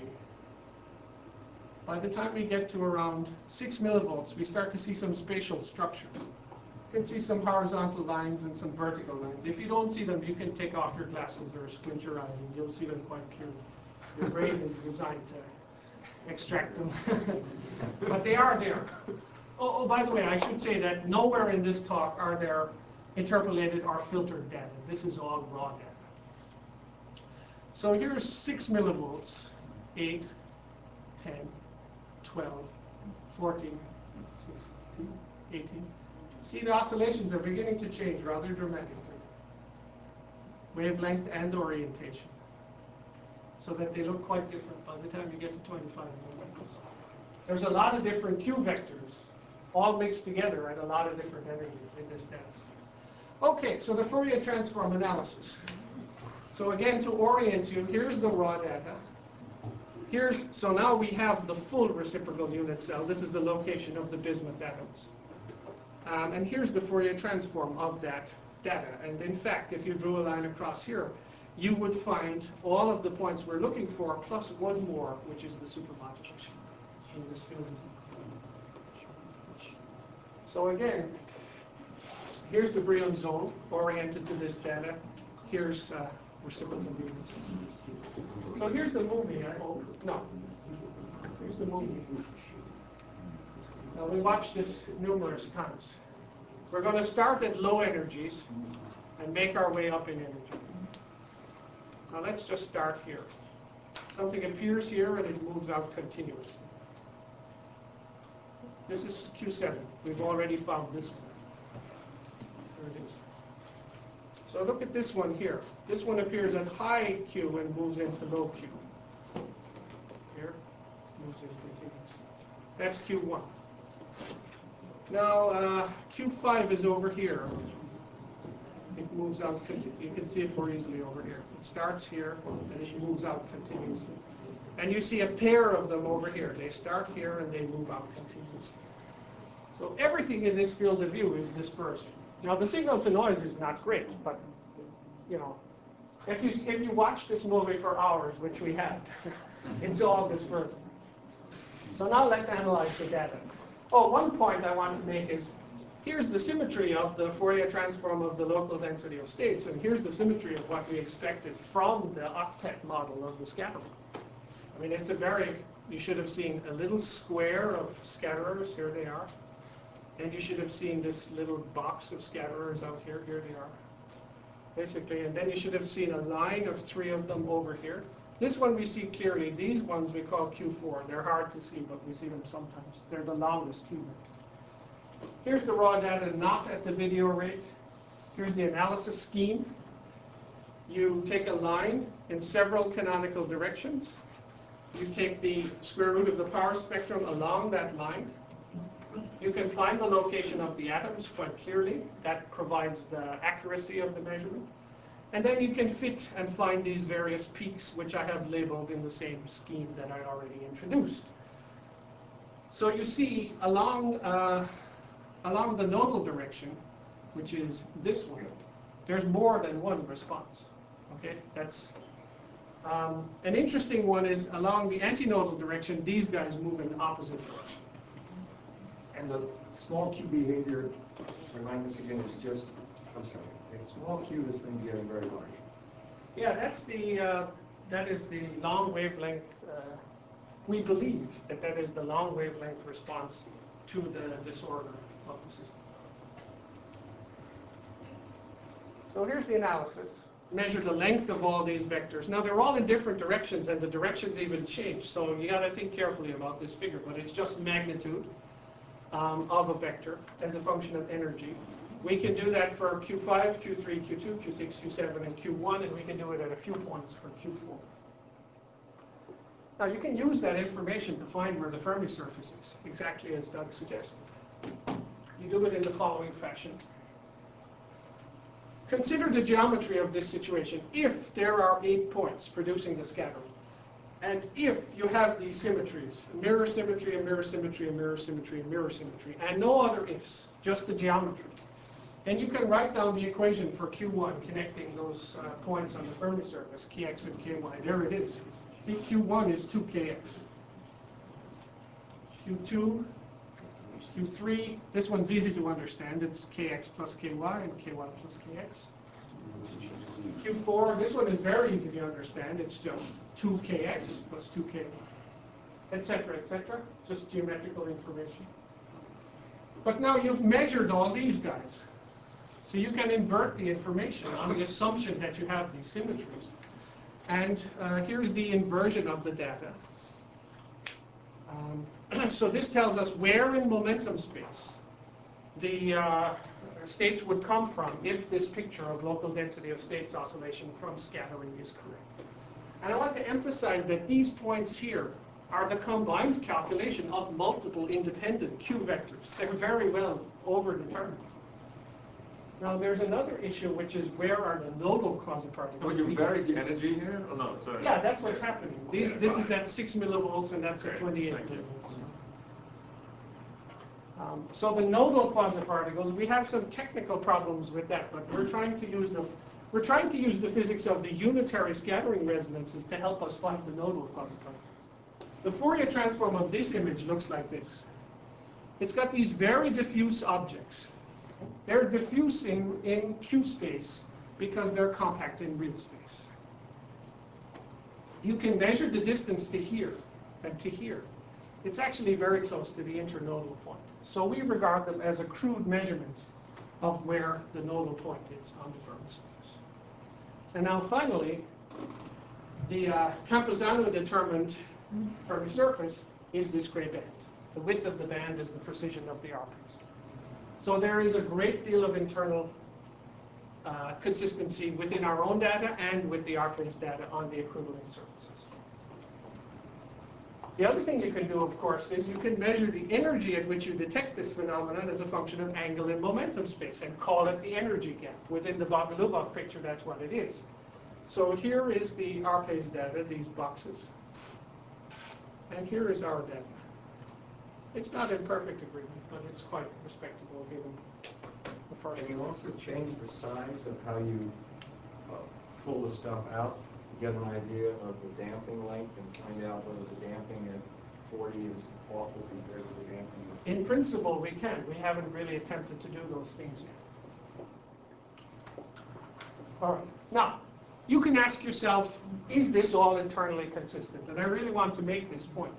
by the time we get to around 6 millivolts, we start to see some spatial structure. You can see some horizontal lines and some vertical lines. If you don't see them, you can take off your glasses or squint your eyes and you'll see them quite clearly. Your brain is designed to extract them. But they are there. Oh, by the way, I should say that nowhere in this talk are there interpolated or filtered data. This is all raw data. So here's 6 millivolts, 8, 10, 12, 14, 16, 18. See, the oscillations are beginning to change rather dramatically. Wavelength and orientation. So that they look quite different by the time you get to 25 millimeters. There's a lot of different Q vectors, all mixed together at a lot of different energies in this dance. Okay, so the Fourier transform analysis. So again, to orient you, here's the raw data. So now we have the full reciprocal unit cell. This is the location of the bismuth atoms. And here's the Fourier transform of that data. And in fact, if you drew a line across here, you would find all of the points we're looking for, plus one more, which is the supermodulation in this field. So again, here's the Brillouin zone oriented to this data. Here's reciprocal units. So here's the movie, I hope. No. Here's the movie. Now, we watched this numerous times. We're going to start at low energies and make our way up in energy. Now, let's just start here. Something appears here and it moves out continuously. This is Q7. We've already found this one. There it is. So look at this one here. This one appears at high Q and moves into low Q. Here, moves in continuously. That's Q1. Now, Q5 is over here. It moves out, you can see it more easily over here. It starts here, and it moves out continuously. And you see a pair of them over here. They start here, and they move out continuously. So everything in this field of view is dispersed. Now, the signal to noise is not great, but, you know, if you watch this movie for hours, which we have, it's all dispersed. So now let's analyze the data. Oh, one point I want to make is, here's the symmetry of the Fourier transform of the local density of states, and here's the symmetry of what we expected from the octet model of the scattering. I mean, it's a very, you should have seen a little square of scatterers, here they are. And you should have seen this little box of scatterers out here, here they are. Basically, and then you should have seen a line of 3 of them over here. This one we see clearly. These ones we call Q4. They're hard to see, but we see them sometimes. They're the longest Q vector. Here's the raw data not at the video rate. Here's the analysis scheme. You take a line in several canonical directions. You take the square root of the power spectrum along that line. You can find the location of the atoms quite clearly. That provides the accuracy of the measurement. And then you can fit and find these various peaks, which I have labeled in the same scheme that I already introduced. So you see along the nodal direction, which is this one, there's more than one response. Okay, that's an interesting one is along the antinodal direction, these guys move in the opposite direction. And the small q behavior, remind us again, is just, I'm sorry, a small q, this thing getting very large. Yeah, that is the long wavelength. We believe that is the long wavelength response to the disorder of the system. So here's the analysis. Measure the length of all these vectors. Now they're all in different directions, and the directions even change. So you got to think carefully about this figure, but it's just magnitude of a vector as a function of energy. We can do that for Q5, Q3, Q2, Q6, Q7, and Q1, and we can do it at a few points for Q4. Now you can use that information to find where the Fermi surface is, exactly as Doug suggested. You do it in the following fashion. Consider the geometry of this situation. If there are 8 points producing the scattering, and if you have these symmetries, a mirror symmetry, a mirror symmetry, a mirror symmetry, a mirror symmetry, and no other ifs, just the geometry, then you can write down the equation for Q1 connecting those points on the Fermi surface, Kx and Ky. There it is. Q1 is 2kx. Q2, Q3, this one's easy to understand. It's kx plus ky and ky plus kx. Q4, this one is very easy to understand. It's just 2kx plus 2ky, etc., etc. Just geometrical information. But now you've measured all these guys. So you can invert the information on the assumption that you have these symmetries. And here's the inversion of the data. So this tells us where in momentum space the states would come from if this picture of local density of states oscillation from scattering is correct. And I want to emphasize that these points here are the combined calculation of multiple independent Q vectors. They're very well overdetermined. Now there's another issue, which is where are the nodal quasiparticles? Would you vary the energy here? Oh no, sorry. Yeah, that's what's happening. This is at 6 millivolts and that's at 28 millivolts. So the nodal quasiparticles, we have some technical problems with that, but we're trying to use the physics of the unitary scattering resonances to help us find the nodal quasiparticles. The Fourier transform of this image looks like this. It's got these very diffuse objects. They're diffuse in Q space because they're compact in real space. You can measure the distance to here and to here. It's actually very close to the internodal point. So we regard them as a crude measurement of where the nodal point is on the Fermi surface. And now finally, the Campuzano determined Fermi surface is this gray band. The width of the band is the precision of the RPs. So there is a great deal of internal consistency within our own data and with the RP's data on the equivalent surfaces. The other thing you can do, of course, is you can measure the energy at which you detect this phenomenon as a function of angle in momentum space and call it the energy gap. Within the Bogolubov picture, that's what it is. So here is the RP's data, these boxes. And here is our data. It's not in perfect agreement, but it's quite respectable given the first. Can you also change the size of how you pull the stuff out to get an idea of the damping length and find out whether the damping at 40 is awful compared to the damping at 60? In principle, we can. We haven't really attempted to do those things yet. All right. Now, you can ask yourself, is this all internally consistent? And I really want to make this point.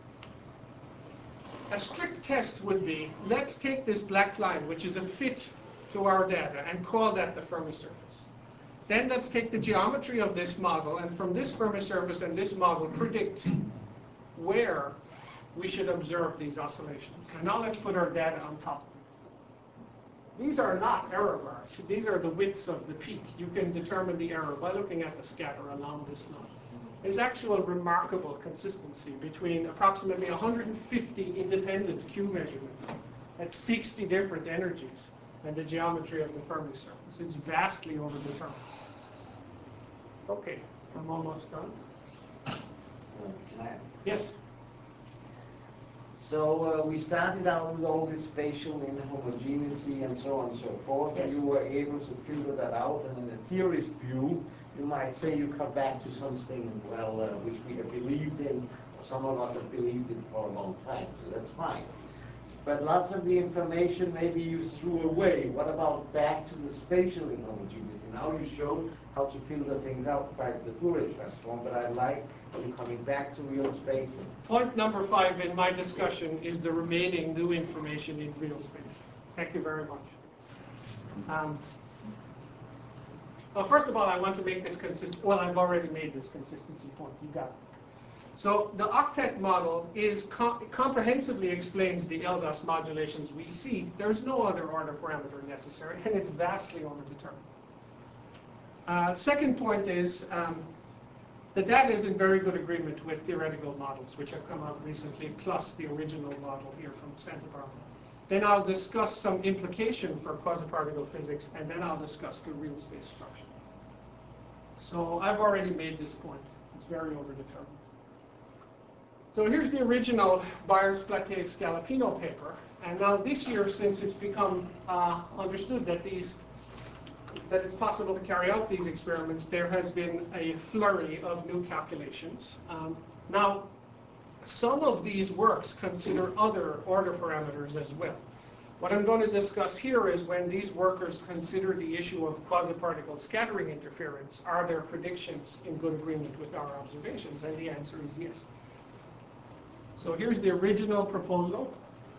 A strict test would be, let's take this black line, which is a fit to our data, and call that the Fermi surface. then let's take the geometry of this model, and from this Fermi surface and this model, predict where we should observe these oscillations. And now let's put our data on top. These are not error bars. These are the widths of the peak. You can determine the error by looking at the scatter along this line. There's actual remarkable consistency between approximately 150 independent Q measurements at 60 different energies and the geometry of the Fermi surface. It's vastly overdetermined. Okay, I'm almost done. Yes? So we started out with all this spatial inhomogeneity and so on and so forth, Yes. and you were able to figure that out, and in a theorist view, you might say you come back to something, well, which we have believed in, or some of us have believed in for a long time, so that's fine. But lots of the information maybe you threw away. What about back to the spatial inhomogeneity? Now you showed how to filter things out by the Fourier transform, but I like you coming back to real space. Point number 5 in my discussion is the remaining new information in real space. Thank you very much. Well, first of all, I want to make this consistent. Well, I've already made this consistency point. You got it. So the octet model is comprehensively explains the LDOS modulations we see. There's no other order parameter necessary, and it's vastly overdetermined. Second point is the data is in very good agreement with theoretical models, which have come out recently, plus the original model here from Santa Barbara. Then I'll discuss some implication for quasiparticle physics, and then I'll discuss the real space structure. So I've already made this point. It's very overdetermined. So here's the original Byers, Flatet, Scalapino paper. And now this year, since it's become understood that it's possible to carry out these experiments, there has been a flurry of new calculations. Now, some of these works consider other order parameters as well. What I'm going to discuss here is when these workers consider the issue of quasiparticle scattering interference, are their predictions in good agreement with our observations? And the answer is yes. So here's the original proposal.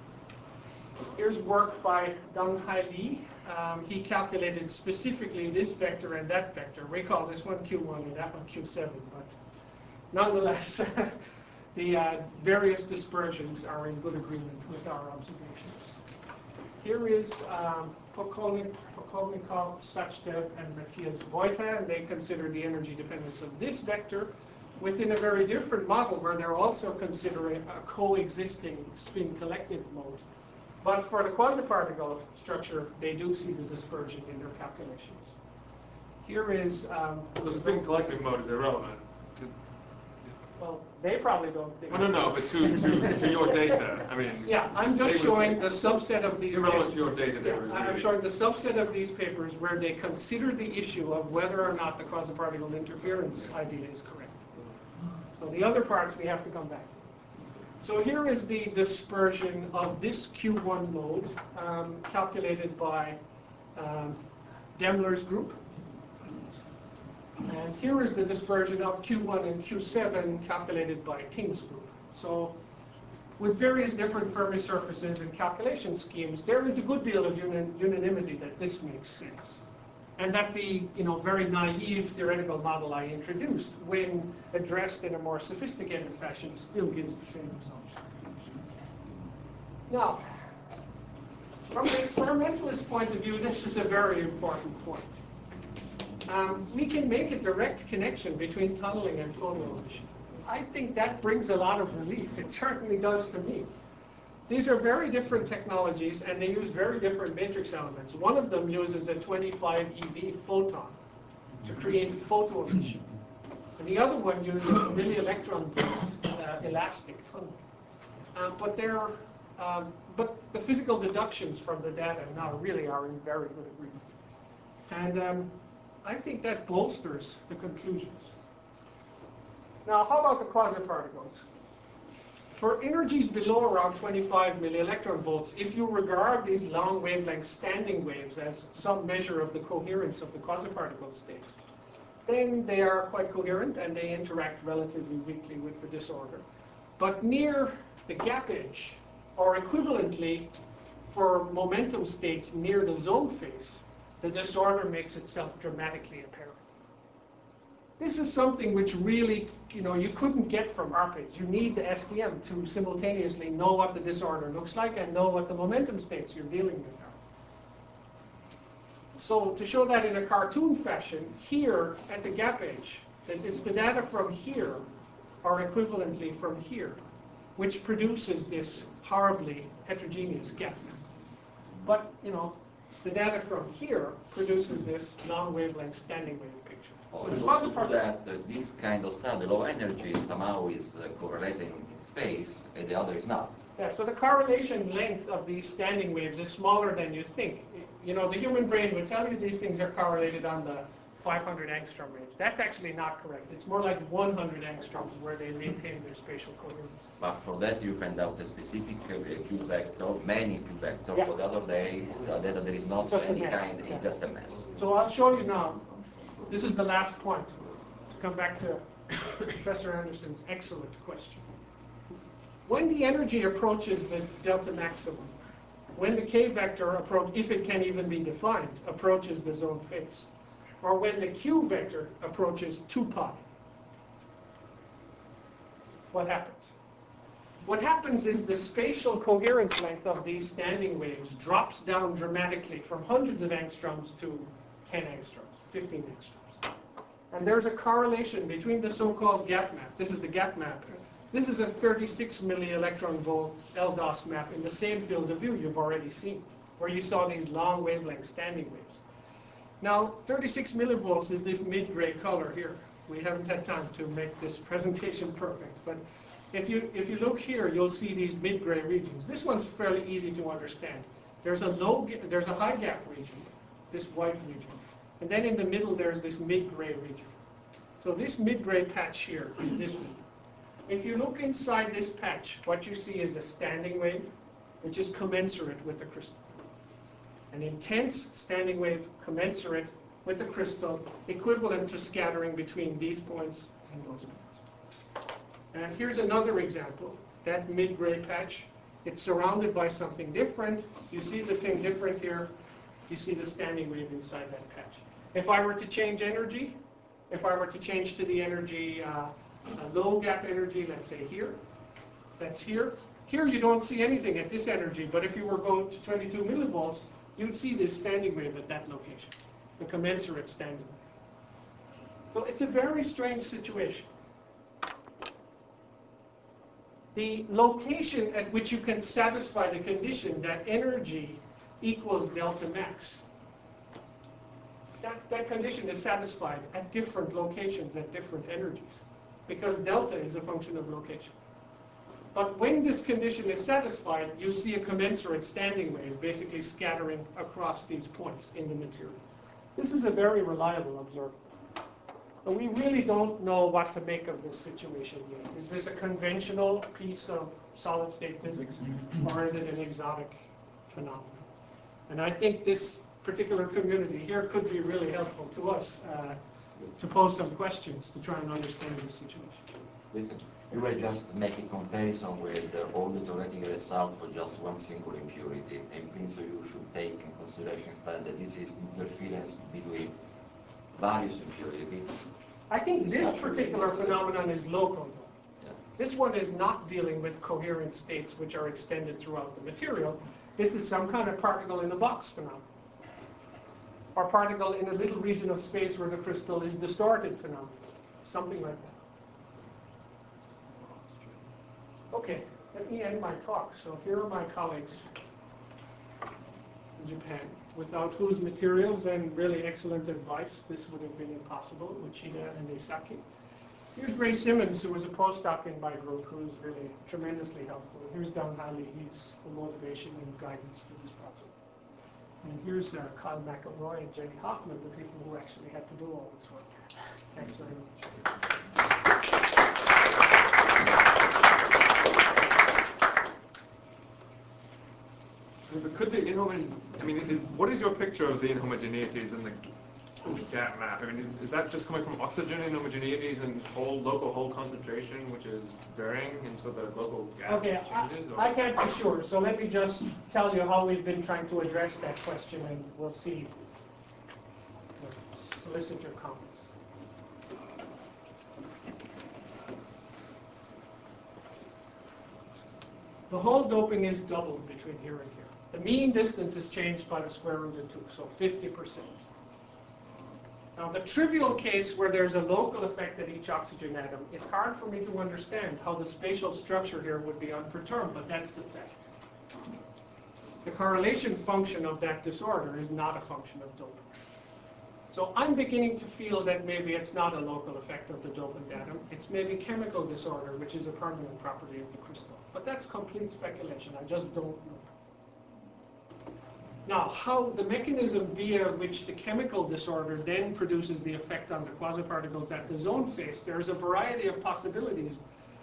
Here's work by Dong-Hai Lee. He calculated specifically this vector and that vector. We call this one Q1 and that one Q7, but nonetheless, the various dispersions are in good agreement with our observations. Here is Pokolnikov, Sachdev, and Matthias Vojta, and they consider the energy dependence of this vector within a very different model where they're also considering a coexisting spin collective mode. But for the quasiparticle structure, they do see the dispersion in their calculations. Here is... the spin collective mode is irrelevant. Well, they probably don't think... Well, no, but to your data, I mean... Yeah, I'm just showing the subset of these... Irrelevant to your data. Yeah, I'm showing the subset of these papers where they consider the issue of whether or not the quasiparticle interference idea is correct. So the other parts we have to come back to. So here is the dispersion of this Q1 mode calculated by Demler's group. And here is the dispersion of Q1 and Q7 calculated by Ting's group. So with various different Fermi surfaces and calculation schemes, there is a good deal of unanimity that this makes sense. And that the very naive theoretical model I introduced, when addressed in a more sophisticated fashion, still gives the same results. Now, from the experimentalist point of view, this is a very important point. We can make a direct connection between tunneling and photo emission. I think that brings a lot of relief. It certainly does to me. These are very different technologies, and they use very different matrix elements. One of them uses a 25 eV photon to create photo emission. And the other one uses a milli-electron volt elastic tunneling. But the physical deductions from the data now really are in very good agreement. And I think that bolsters the conclusions. Now, how about the quasiparticles? For energies below around 25 milli-electron volts, if you regard these long wavelength standing waves as some measure of the coherence of the quasiparticle states, then they are quite coherent and they interact relatively weakly with the disorder. But near the gap edge, or equivalently for momentum states near the zone face, the disorder makes itself dramatically apparent. This is something which really, you couldn't get from ARPAs. You need the STM to simultaneously know what the disorder looks like and know what the momentum states you're dealing with are. So to show that in a cartoon fashion, here at the gap edge, it's the data from here, or equivalently from here, which produces this horribly heterogeneous gap. But, the data from here produces this long wavelength standing wave picture. So it's also true that this kind of stuff, the low energy, somehow is correlating in space, and the other is not. Yeah, so the correlation length of these standing waves is smaller than you think. The human brain would tell you these things are correlated on the 500 angstrom range. That's actually not correct. It's more like 100 angstroms where they maintain their spatial coherence. But for that, you find out a specific Q vector, many Q vectors. Yeah. For the other day, that there is not Just a any mess. kind, it's just a mess. So I'll show you now. This is the last point. To come back to Professor Anderson's excellent question. When the energy approaches the delta maximum, when the K vector approach, if it can even be defined, approaches the zone phase, or when the Q vector approaches 2 pi, what happens? What happens is the spatial coherence length of these standing waves drops down dramatically from hundreds of angstroms to 10 angstroms, 15 angstroms. And there's a correlation between the so-called gap map. This is the gap map. This is a 36 millielectron volt LDOS map in the same field of view you've already seen, where you saw these long wavelength standing waves. Now, 36 millivolts is this mid-gray color here. We haven't had time to make this presentation perfect, but if you look here, you'll see these mid-gray regions. This one's fairly easy to understand. There's a high gap region, this white region, and then in the middle there's this mid-gray region. So this mid-gray patch here is this one. If you look inside this patch, what you see is a standing wave, which is commensurate with the crystal. An intense standing wave commensurate with the crystal, equivalent to scattering between these points and those points. And here's another example. That mid-gray patch, it's surrounded by something different. You see the thing different here. You see the standing wave inside that patch. If I were to change energy, if I were to change to the energy, low gap energy, let's say here, that's here. Here you don't see anything at this energy, but if you were going to 22 millivolts, you'd see this standing wave at that location, the commensurate standing wave. So it's a very strange situation. The location at which you can satisfy the condition that energy equals delta max, that condition is satisfied at different locations at different energies, because delta is a function of location. But when this condition is satisfied, you see a commensurate standing wave basically scattering across these points in the material. This is a very reliable observable. But we really don't know what to make of this situation yet. Is this a conventional piece of solid-state physics, or is it an exotic phenomenon? And I think this particular community here could be really helpful to us to pose some questions to try and understand this situation. Listen, you were just making a comparison with all the theoretical results for just one single impurity. In principle, you should take in consideration instead that this is interference between various impurities. I think this particular phenomenon is local, though. Yeah. This one is not dealing with coherent states which are extended throughout the material. This is some kind of particle in a box phenomenon, or particle in a little region of space where the crystal is distorted phenomenon, something like that. Okay, let me end my talk. So here are my colleagues in Japan, without whose materials and really excellent advice this would have been impossible, Uchida and Esaki. Here's Ray Simmons, who was a postdoc in my group, who's really tremendously helpful. Here's Don Halley, he's the motivation and guidance for this project. And here's Kyle McElroy and Jenny Hoffman, the people who actually had to do all this work. Thanks very much. But could the what is your picture of the inhomogeneities in the gap map? I mean, is that just coming from oxygen inhomogeneities and local hole concentration, which is varying, and so the local gap changes? I can't be sure, so let me just tell you how we've been trying to address that question, and we'll see solicit your comments. The Hall doping is doubled between here and here. The mean distance is changed by the square root of 2, so 50%. Now, the trivial case where there's a local effect at each oxygen atom, it's hard for me to understand how the spatial structure here would be unperturbed, but that's the fact. The correlation function of that disorder is not a function of doping. So I'm beginning to feel that maybe it's not a local effect of the dopant atom, it's maybe chemical disorder, which is a permanent property of the crystal. But that's complete speculation, I just don't know. Now, how the mechanism via which the chemical disorder then produces the effect on the quasiparticles at the zone face, there's a variety of possibilities.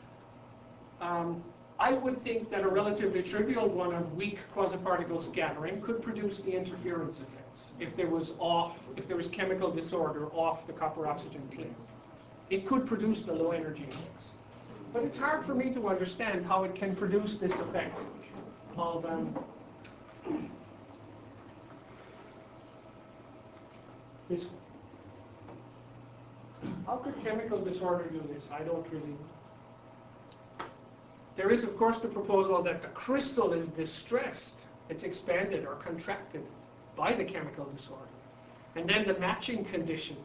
I would think that a relatively trivial one of weak quasiparticle scattering could produce the interference effects if there was chemical disorder off the copper-oxygen plane. It could produce the low energy effects. But it's hard for me to understand how it can produce this effect of this one. How could chemical disorder do this? I don't really know. There is, of course, the proposal that the crystal is distressed. It's expanded or contracted by the chemical disorder. And then the matching condition,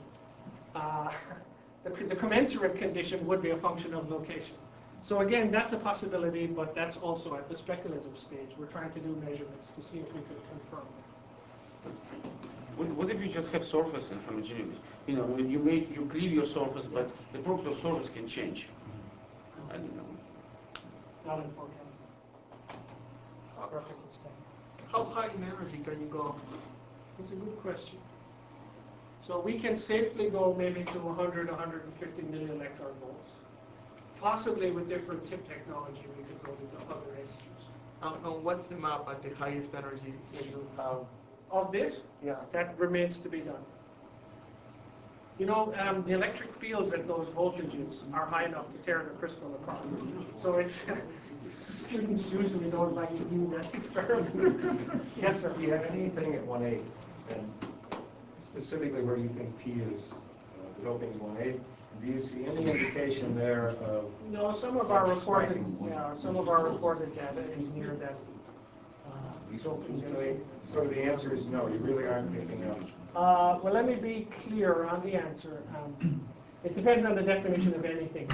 the commensurate condition would be a function of location. So again, that's a possibility, but that's also at the speculative stage. We're trying to do measurements to see if we could confirm that. What if you just have surface homogeneity? You know, you cleave your surface, but the property of surface can change. I don't know. Not in 4K. Perfect extent. How high in energy can you go? That's a good question. So we can safely go maybe to 100, 150 millielectron volts. Possibly with different tip technology, we could go to the other registers. And what's the map at the highest energy that you have? Of this? Yeah, that remains to be done. You know, the electric fields at those voltages are high enough to tear the crystal apart. So it's students usually don't like to do that experiment. Yes, sir. Do you have anything at 1/8? And specifically, where do you think P is? The doping is 1/8. Do you see any indication there of? No, some of our reported data is near that. Doping density. So the answer is no. You really aren't picking up. Well, let me be clear on the answer. It depends on the definition of anything.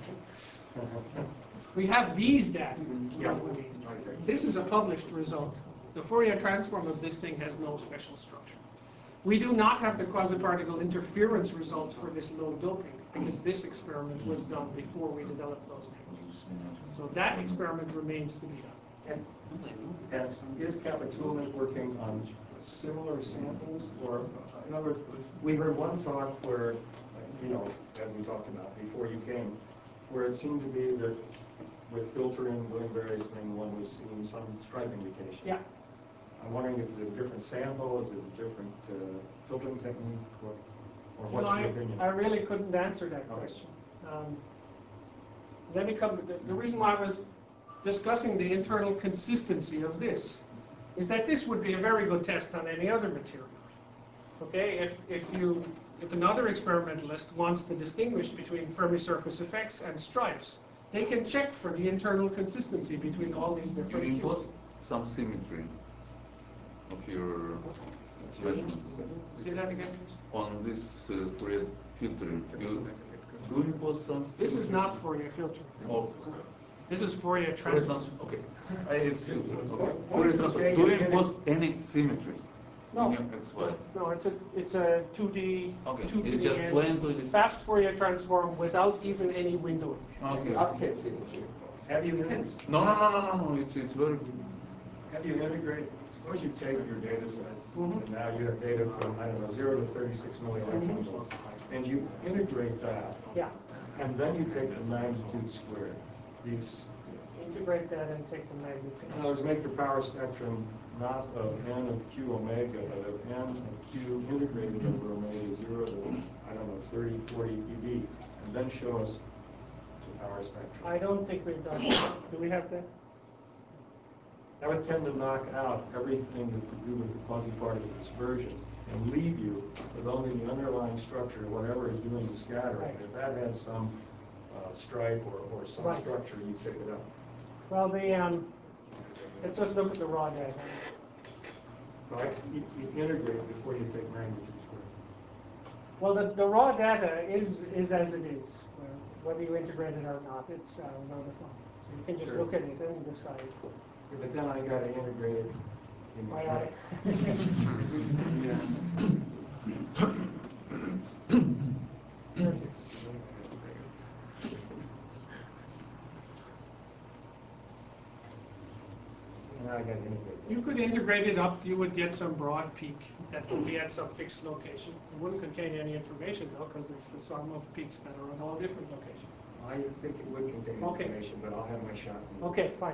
We have these data. This is a published result. The Fourier transform of this thing has no special structure. We do not have the quasiparticle interference results for this low doping because this experiment was done before we developed those techniques. So that experiment remains to be done. And is Kappa-Tullman working on similar samples? Or, in other words, we heard one talk where, you know, as we talked about before you came, where it seemed to be that with filtering, doing various things, one was seeing some stripe indication. Yeah. I'm wondering if it's a different sample, is it a different filtering technique, or what's your opinion? I really couldn't answer that question. Let me come. The reason why I was discussing the internal consistency of this is that this would be a very good test on any other material. Okay, if another experimentalist wants to distinguish between Fermi surface effects and stripes, they can check for the internal consistency between all these different You impose cues. some symmetry of your measurements. See that again, please? On this Fourier filtering. You do impose some symmetry? This is not Fourier filtering. Oh. This is Fourier Fourier transform. transform. Okay. It's filter. Okay. Fourier transform. Do you impose any symmetry No. in your XY? No, it's a 2D, Okay. 2 to It's the just end, plain to the fast Fourier transform without even any windowing. Okay. Upset symmetry. Have you No. It's very good. Have you integrated, suppose you take your data sets, and now you have data from, I don't know, 0 to 36 millielectron volts, and you integrate that, Yeah, and then you take the magnitude squared. These, integrate that and take the magnitude. in other words, make the power spectrum not of n of q omega, but of n of q integrated over omega 0 to, I don't know, 30, 40 eV, and then show us the power spectrum. I don't think we've done that. Do we have that? That would tend to knock out everything to do with the quasi-particle dispersion. and leave you with only the underlying structure, whatever is doing the scattering. Right. If that had some stripe or some Right. structure, you pick it up. Well, let's just look at the raw data. Right? You integrate before you take magnitude square. Well, the raw data is as it is. Whether you integrate it or not, it's well defined. So you can just Sure. look at it and decide. Yeah, but then I got to integrate it in my Aye, head. There it is. Now I got to integrate it. You could integrate it up, you would get some broad peak that would be at some fixed location. It wouldn't contain any information though, because it's the sum of peaks that are at all different locations. I think it would contain Okay. information, but I'll have my shot. Okay, fine.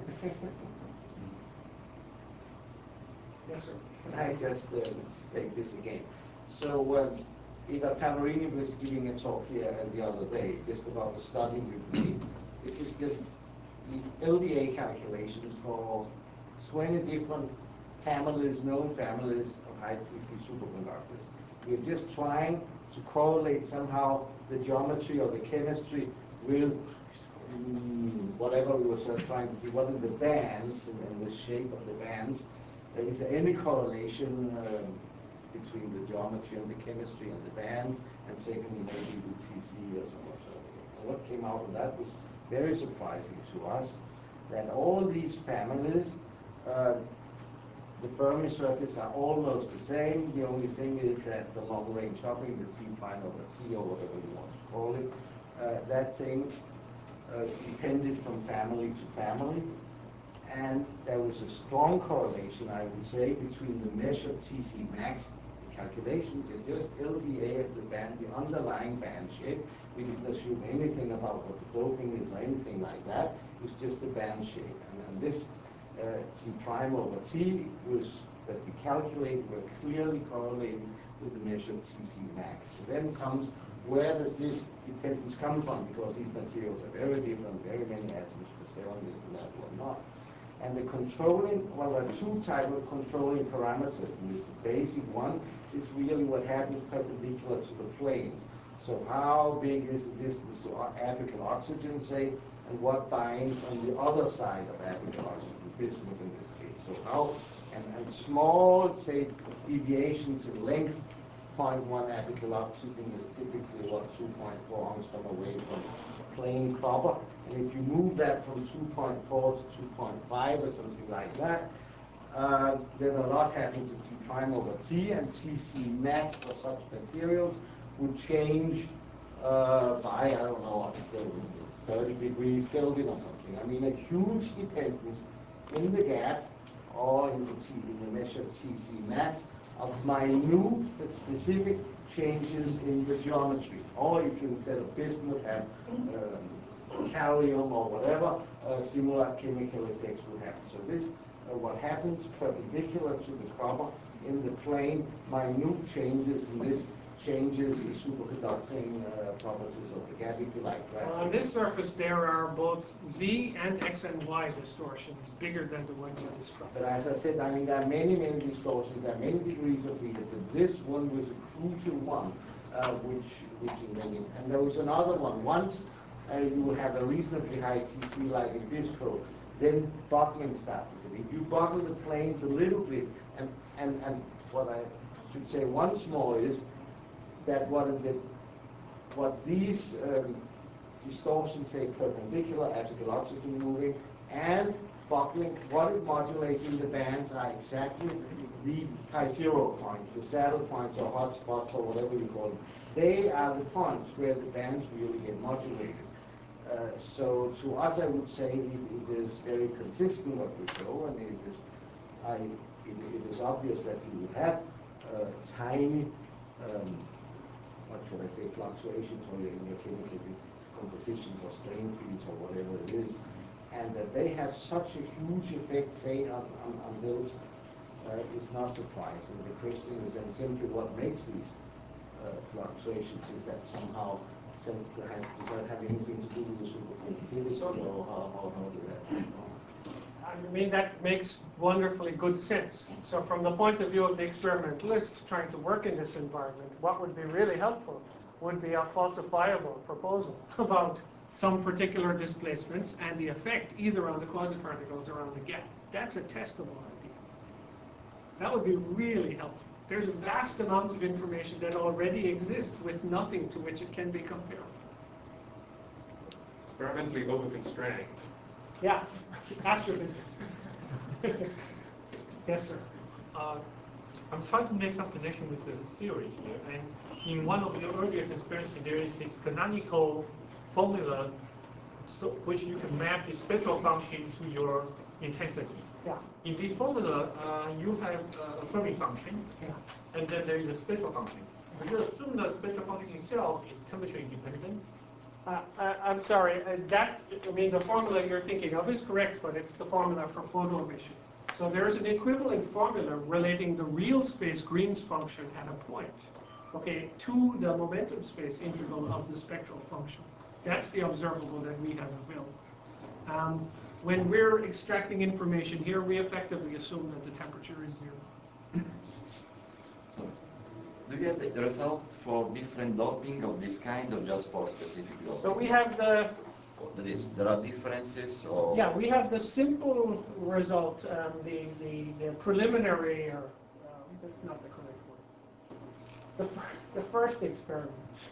Yes, sir. Can I just take this again? So Eva Pavarini was giving a talk here the other day just about the study with me. This is just these LDA calculations for 20 different families, known families of high-CC superconductors. We're just trying to correlate somehow the geometry or the chemistry with whatever we were just trying to see. What are the bands and the shape of the bands? Is there any correlation between the geometry and the chemistry and the bands? And secondly, maybe with CC or so. And what came out of that was very surprising to us, that all these families, the Fermi surfaces are almost the same. The only thing is that the long-range hopping, the T prime over T or whatever you want to call it, that thing depended from family to family. And there was a strong correlation, I would say, between the measured CC max, the calculations, and just LDA of the band, the underlying band shape. We didn't assume anything about what the doping is or anything like that. It was just the band shape. And this T prime over T was that we calculated were clearly correlated with the measured CC max. So then comes, where does this dependence come from? Because these materials are very different, very many atoms per cell, this and that whatnot. And the controlling, well, there are two types of controlling parameters. And this basic one is really what happens perpendicular to the planes. So how big is the distance to apical oxygen, say, and what binds on the other side of apical oxygen, bismuth in this case. So how, and small, say, deviations in length, 0.1 apical oxygen is typically, what, 2.4 angstrom away from plane copper. And if you move that from 2.4 to 2.5 or something like that, then a lot happens at T prime over T, and CC max for such materials would change by, I don't know, 30 degrees Kelvin or something. I mean, a huge dependence in the gap or in the measured CC max of minute but specific changes in the geometry. Or if you, instead of bismuth, have calcium or whatever, similar chemical effects would happen. So this, what happens perpendicular to the copper in the plane, minute changes in this changes the superconducting properties of the gap, if you like. Well, on this surface, there are both Z and X and Y distortions bigger than the ones you described. But as I said, I mean, there are many, many distortions, there are many degrees of freedom, but this one was a crucial one, which and there was another one. Once you have a reasonably high CC like a disco, then buckling starts. If you buckle the planes a little bit, and what I should say once more is that what these distortions say perpendicular, apical oxygen moving, and buckling, what it modulates in the bands are exactly the pi zero points, the saddle points or hot spots or whatever you call them. They are the points where the bands really get modulated. So to us, I would say it is very consistent what we show, and it is obvious that you would have tiny, what should I say, fluctuations in your chemical compositions or strain fields or whatever it is, and that they have such a huge effect, say, on those is not surprising. The question is then simply what makes these fluctuations. Is that somehow, does that have anything to do with the superconductivity, or how does that? I mean, that makes wonderfully good sense. So from the point of view of the experimentalist trying to work in this environment, what would be really helpful would be a falsifiable proposal about some particular displacements and the effect either on the quasiparticles or on the gap. That's a testable idea. That would be really helpful. There's vast amounts of information that already exist with nothing to which it can be compared. Experimentally over-constrained. Yeah, astrophysics. Yes, sir. I'm trying to make some connection with the theory here, and in one of your earliest experiences, there is this canonical formula which you can map the spectral function to your intensity. Yeah. In this formula, you have a Fermi function, Yeah. and then there is a spectral function. But you assume the spectral function itself is temperature independent. I'm sorry, the formula you're thinking of is correct, but it's the formula for photo emission. So there's an equivalent formula relating the real space Green's function at a point, okay, to the momentum space integral of the spectral function. That's the observable that we have available. When we're extracting information here, we effectively assume that the temperature is zero. So, do you have the result for different doping of this kind or just for specific doping? So we have the... That is, there are differences or... Yeah, we have the simple result, the preliminary, or that's not the correct one. The first experiments.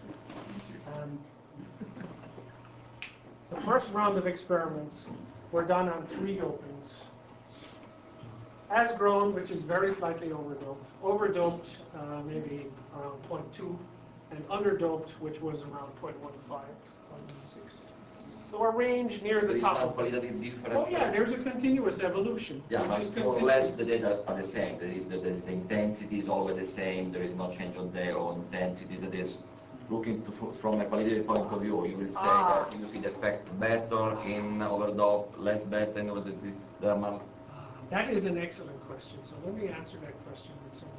The first round of experiments were done on 3 dopings. As grown, which is very slightly overdoped. Overdoped, maybe around 0.2, and underdoped, which was around 0.15, 0.16. So a range near the top. There is some qualitative difference. Oh yeah, there's a continuous evolution, Yeah, which is but more or consistent. less the data are the same. That is, the intensity is always the same. There is no change on the intensity. That is, looking from a qualitative point of view, you will say that you see the effect better in overdope, less better in overdose. The amount. That is an excellent question. So let me answer that question with some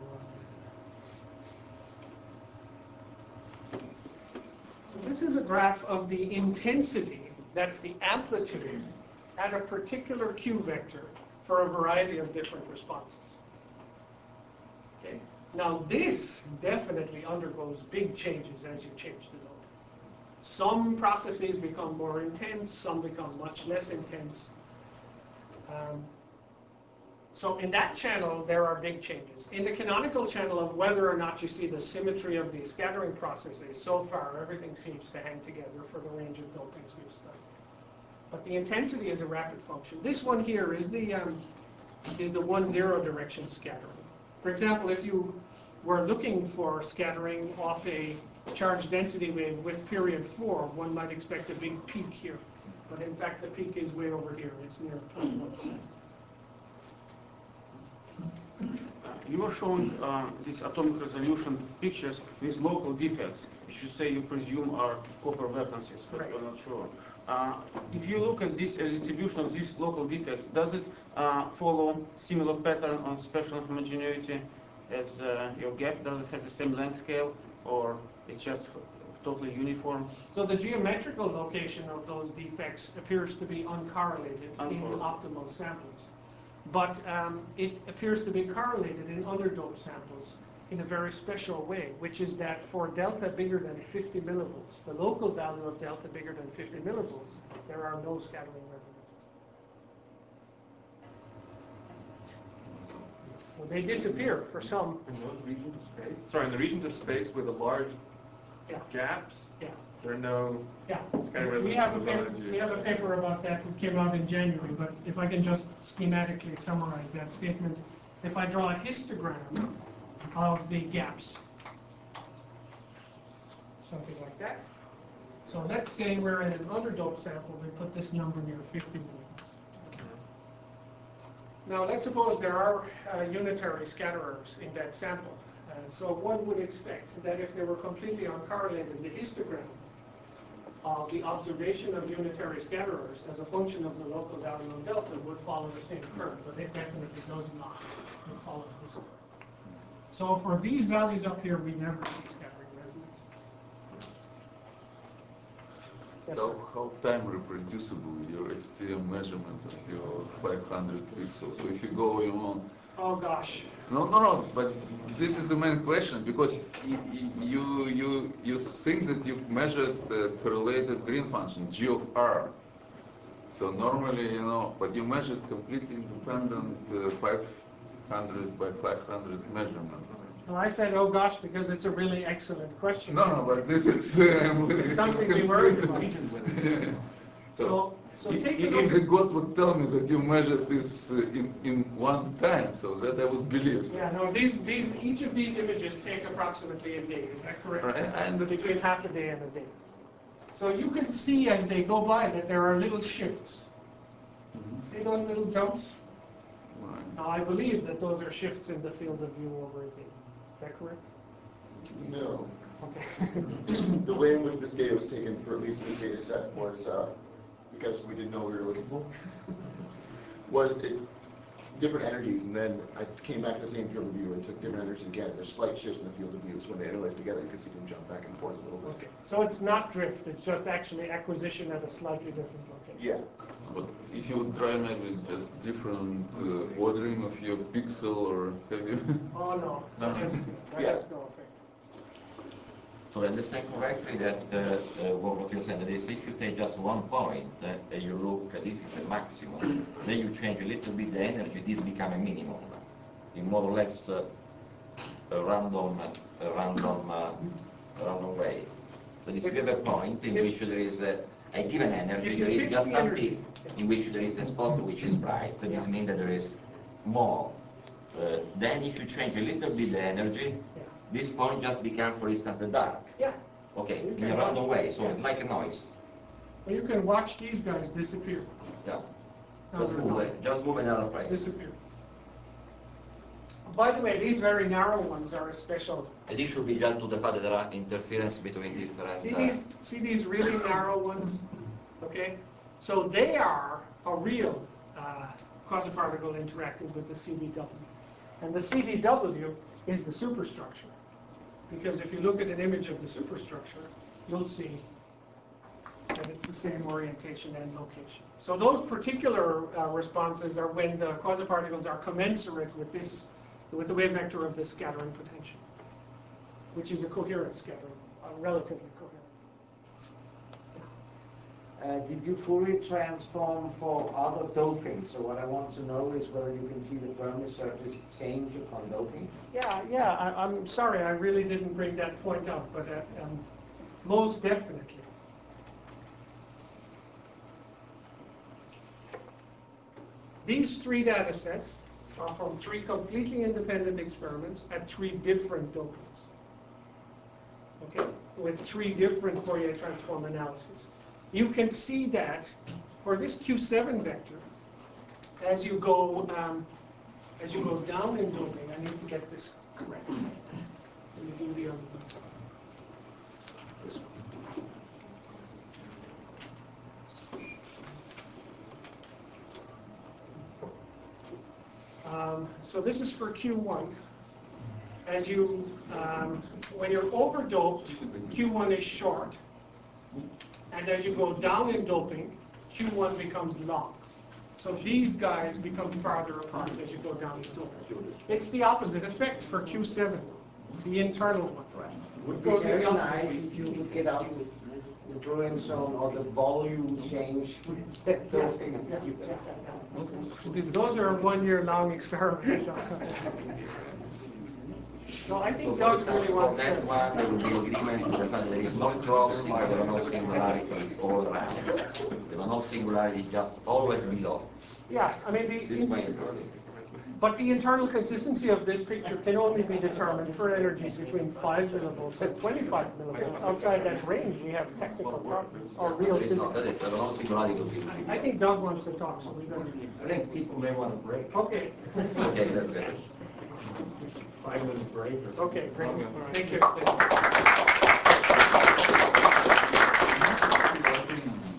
more. This is a graph of the intensity. That's the amplitude at a particular Q vector for a variety of different responses. Okay. Now this definitely undergoes big changes as you change the doping. Some processes become more intense, some become much less intense. So in that channel, there are big changes. In the canonical channel of whether or not you see the symmetry of these scattering processes, so far everything seems to hang together for the range of dopings we've studied. But the intensity is a rapid function. This one here is the 1-0 direction scattering. For example, if you were looking for scattering off a charge density wave with period 4, one might expect a big peak here. But in fact, the peak is way over here. It's near 0.17. You were showing these atomic resolution pictures with local defects, which you say you presume are copper vacancies, but Right. you're not sure. If you look at this distribution of these local defects, does it follow similar pattern on special homogeneity as your gap? Does it have the same length scale, or it's just totally uniform? So the geometrical location of those defects appears to be uncorrelated in optimal samples. But it appears to be correlated in underdoped samples in a very special way, which is that for delta bigger than 50 millivolts, the local value of delta bigger than 50 millivolts, there are no scattering resonances. Well, they disappear for some. In those regions of space? Sorry, in the regions of space with the large gaps, there are no scattering We resonances. have a paper about that that came out in January, but if I can just schematically summarize that statement. If I draw a histogram of the gaps, something like that. So let's say we're in an underdoped sample, we put this number near 50 millivolts. Now let's suppose there are unitary scatterers in that sample. So one would expect that if they were completely uncorrelated, the histogram of the observation of unitary scatterers as a function of the local value of delta would follow the same curve, but it definitely does not. It follows this curve. So for these values up here, we never see scattering resonance. So how time reproducible your STM measurements of your 500 pixels. So if you go, you know. Oh gosh. No. But this is the main question, because you think that you've measured the correlated green function G of R. So normally, you know, but you measured completely independent 500 by 500 measurement. Well, I said, oh gosh, because it's a really excellent question. No, but this is something to be worried about. So take a if look. the God would tell me that you measured this in one time, so that I would believe. Yeah, no, each of these images take approximately a day. Is that correct? Right, I understand. Between half a day and a day. So you can see as they go by that there are little shifts. See those little jumps? Right. Now I believe that those are shifts in the field of view over a day. Is that correct? No. Okay. The way in which this data was taken for at least this data set was, because we didn't know what we were looking for, was different energies, and then I came back to the same field of view and took different energies again. There's slight shifts in the fields of view, so when they analyzed together, you could see them jump back and forth a little bit. Okay. So it's not drift, it's just actually acquisition at a slightly different location. Yeah. But if you would try maybe just different ordering of your pixel, or have you? Oh no, that has no effect. So I understand correctly that what you said is if you take just one point and you look, this is a maximum, then you change a little bit the energy, this becomes a minimum, in more or less a random way. So if you have a point in which there is a given energy, there is just something in which there is a spot which is bright, this means that there is more. Then if you change a little bit the energy, this point just becomes, for instance, the dark. Yeah. Okay, in a random way, so it's like a noise. Well, you can watch these guys disappear. Yeah. Now they're gone. Just move another place. Disappear. By the way, these very narrow ones are a special. And this should be just to the fact that there are interference between different. See these really narrow ones? Okay? So they are a real quasi-particle interacting with the CDW. And the CDW is the superstructure. Because if you look at an image of the superstructure, you'll see that it's the same orientation and location. So those particular responses are when the quasi-particles are commensurate with the wave vector of the scattering potential, which is a coherent scattering, relatively coherent. Did you Fourier transform for other doping? So what I want to know is whether you can see the Fermi surface change upon doping. Yeah. I'm sorry, I really didn't bring that point up, but most definitely. These three data sets are from three completely independent experiments at three different dopings. Okay, with three different Fourier transform analyses. You can see that for this Q7 vector, as you go down in doping, I need to get this correct. Let me do the other one. This one. So this is for Q1. As you, when you're overdoped, Q1 is short. And as you go down in doping, Q1 becomes long. So these guys become farther apart as you go down in doping. It's the opposite effect for Q7, the internal one. Would be very nice if you would get out the drawing zone or the volume change. Those are 1 year long experiments. So I think Doug really wants that to. one, there will be agreement to the fact that there is no crossing, there are no singularity all around. There are no singularity just always below. Yeah, I mean, This is quite interesting. but the internal consistency of this picture can only be determined for energies between 5 millivolts and 25 millivolts. Outside that range, we have technical problems or real There is not, physics. there are no singularity will be. I think Doug wants to talk, so we better. I think people may want a break. Okay. Okay, that's good. 5 minute break or something. Okay, great. Thank you.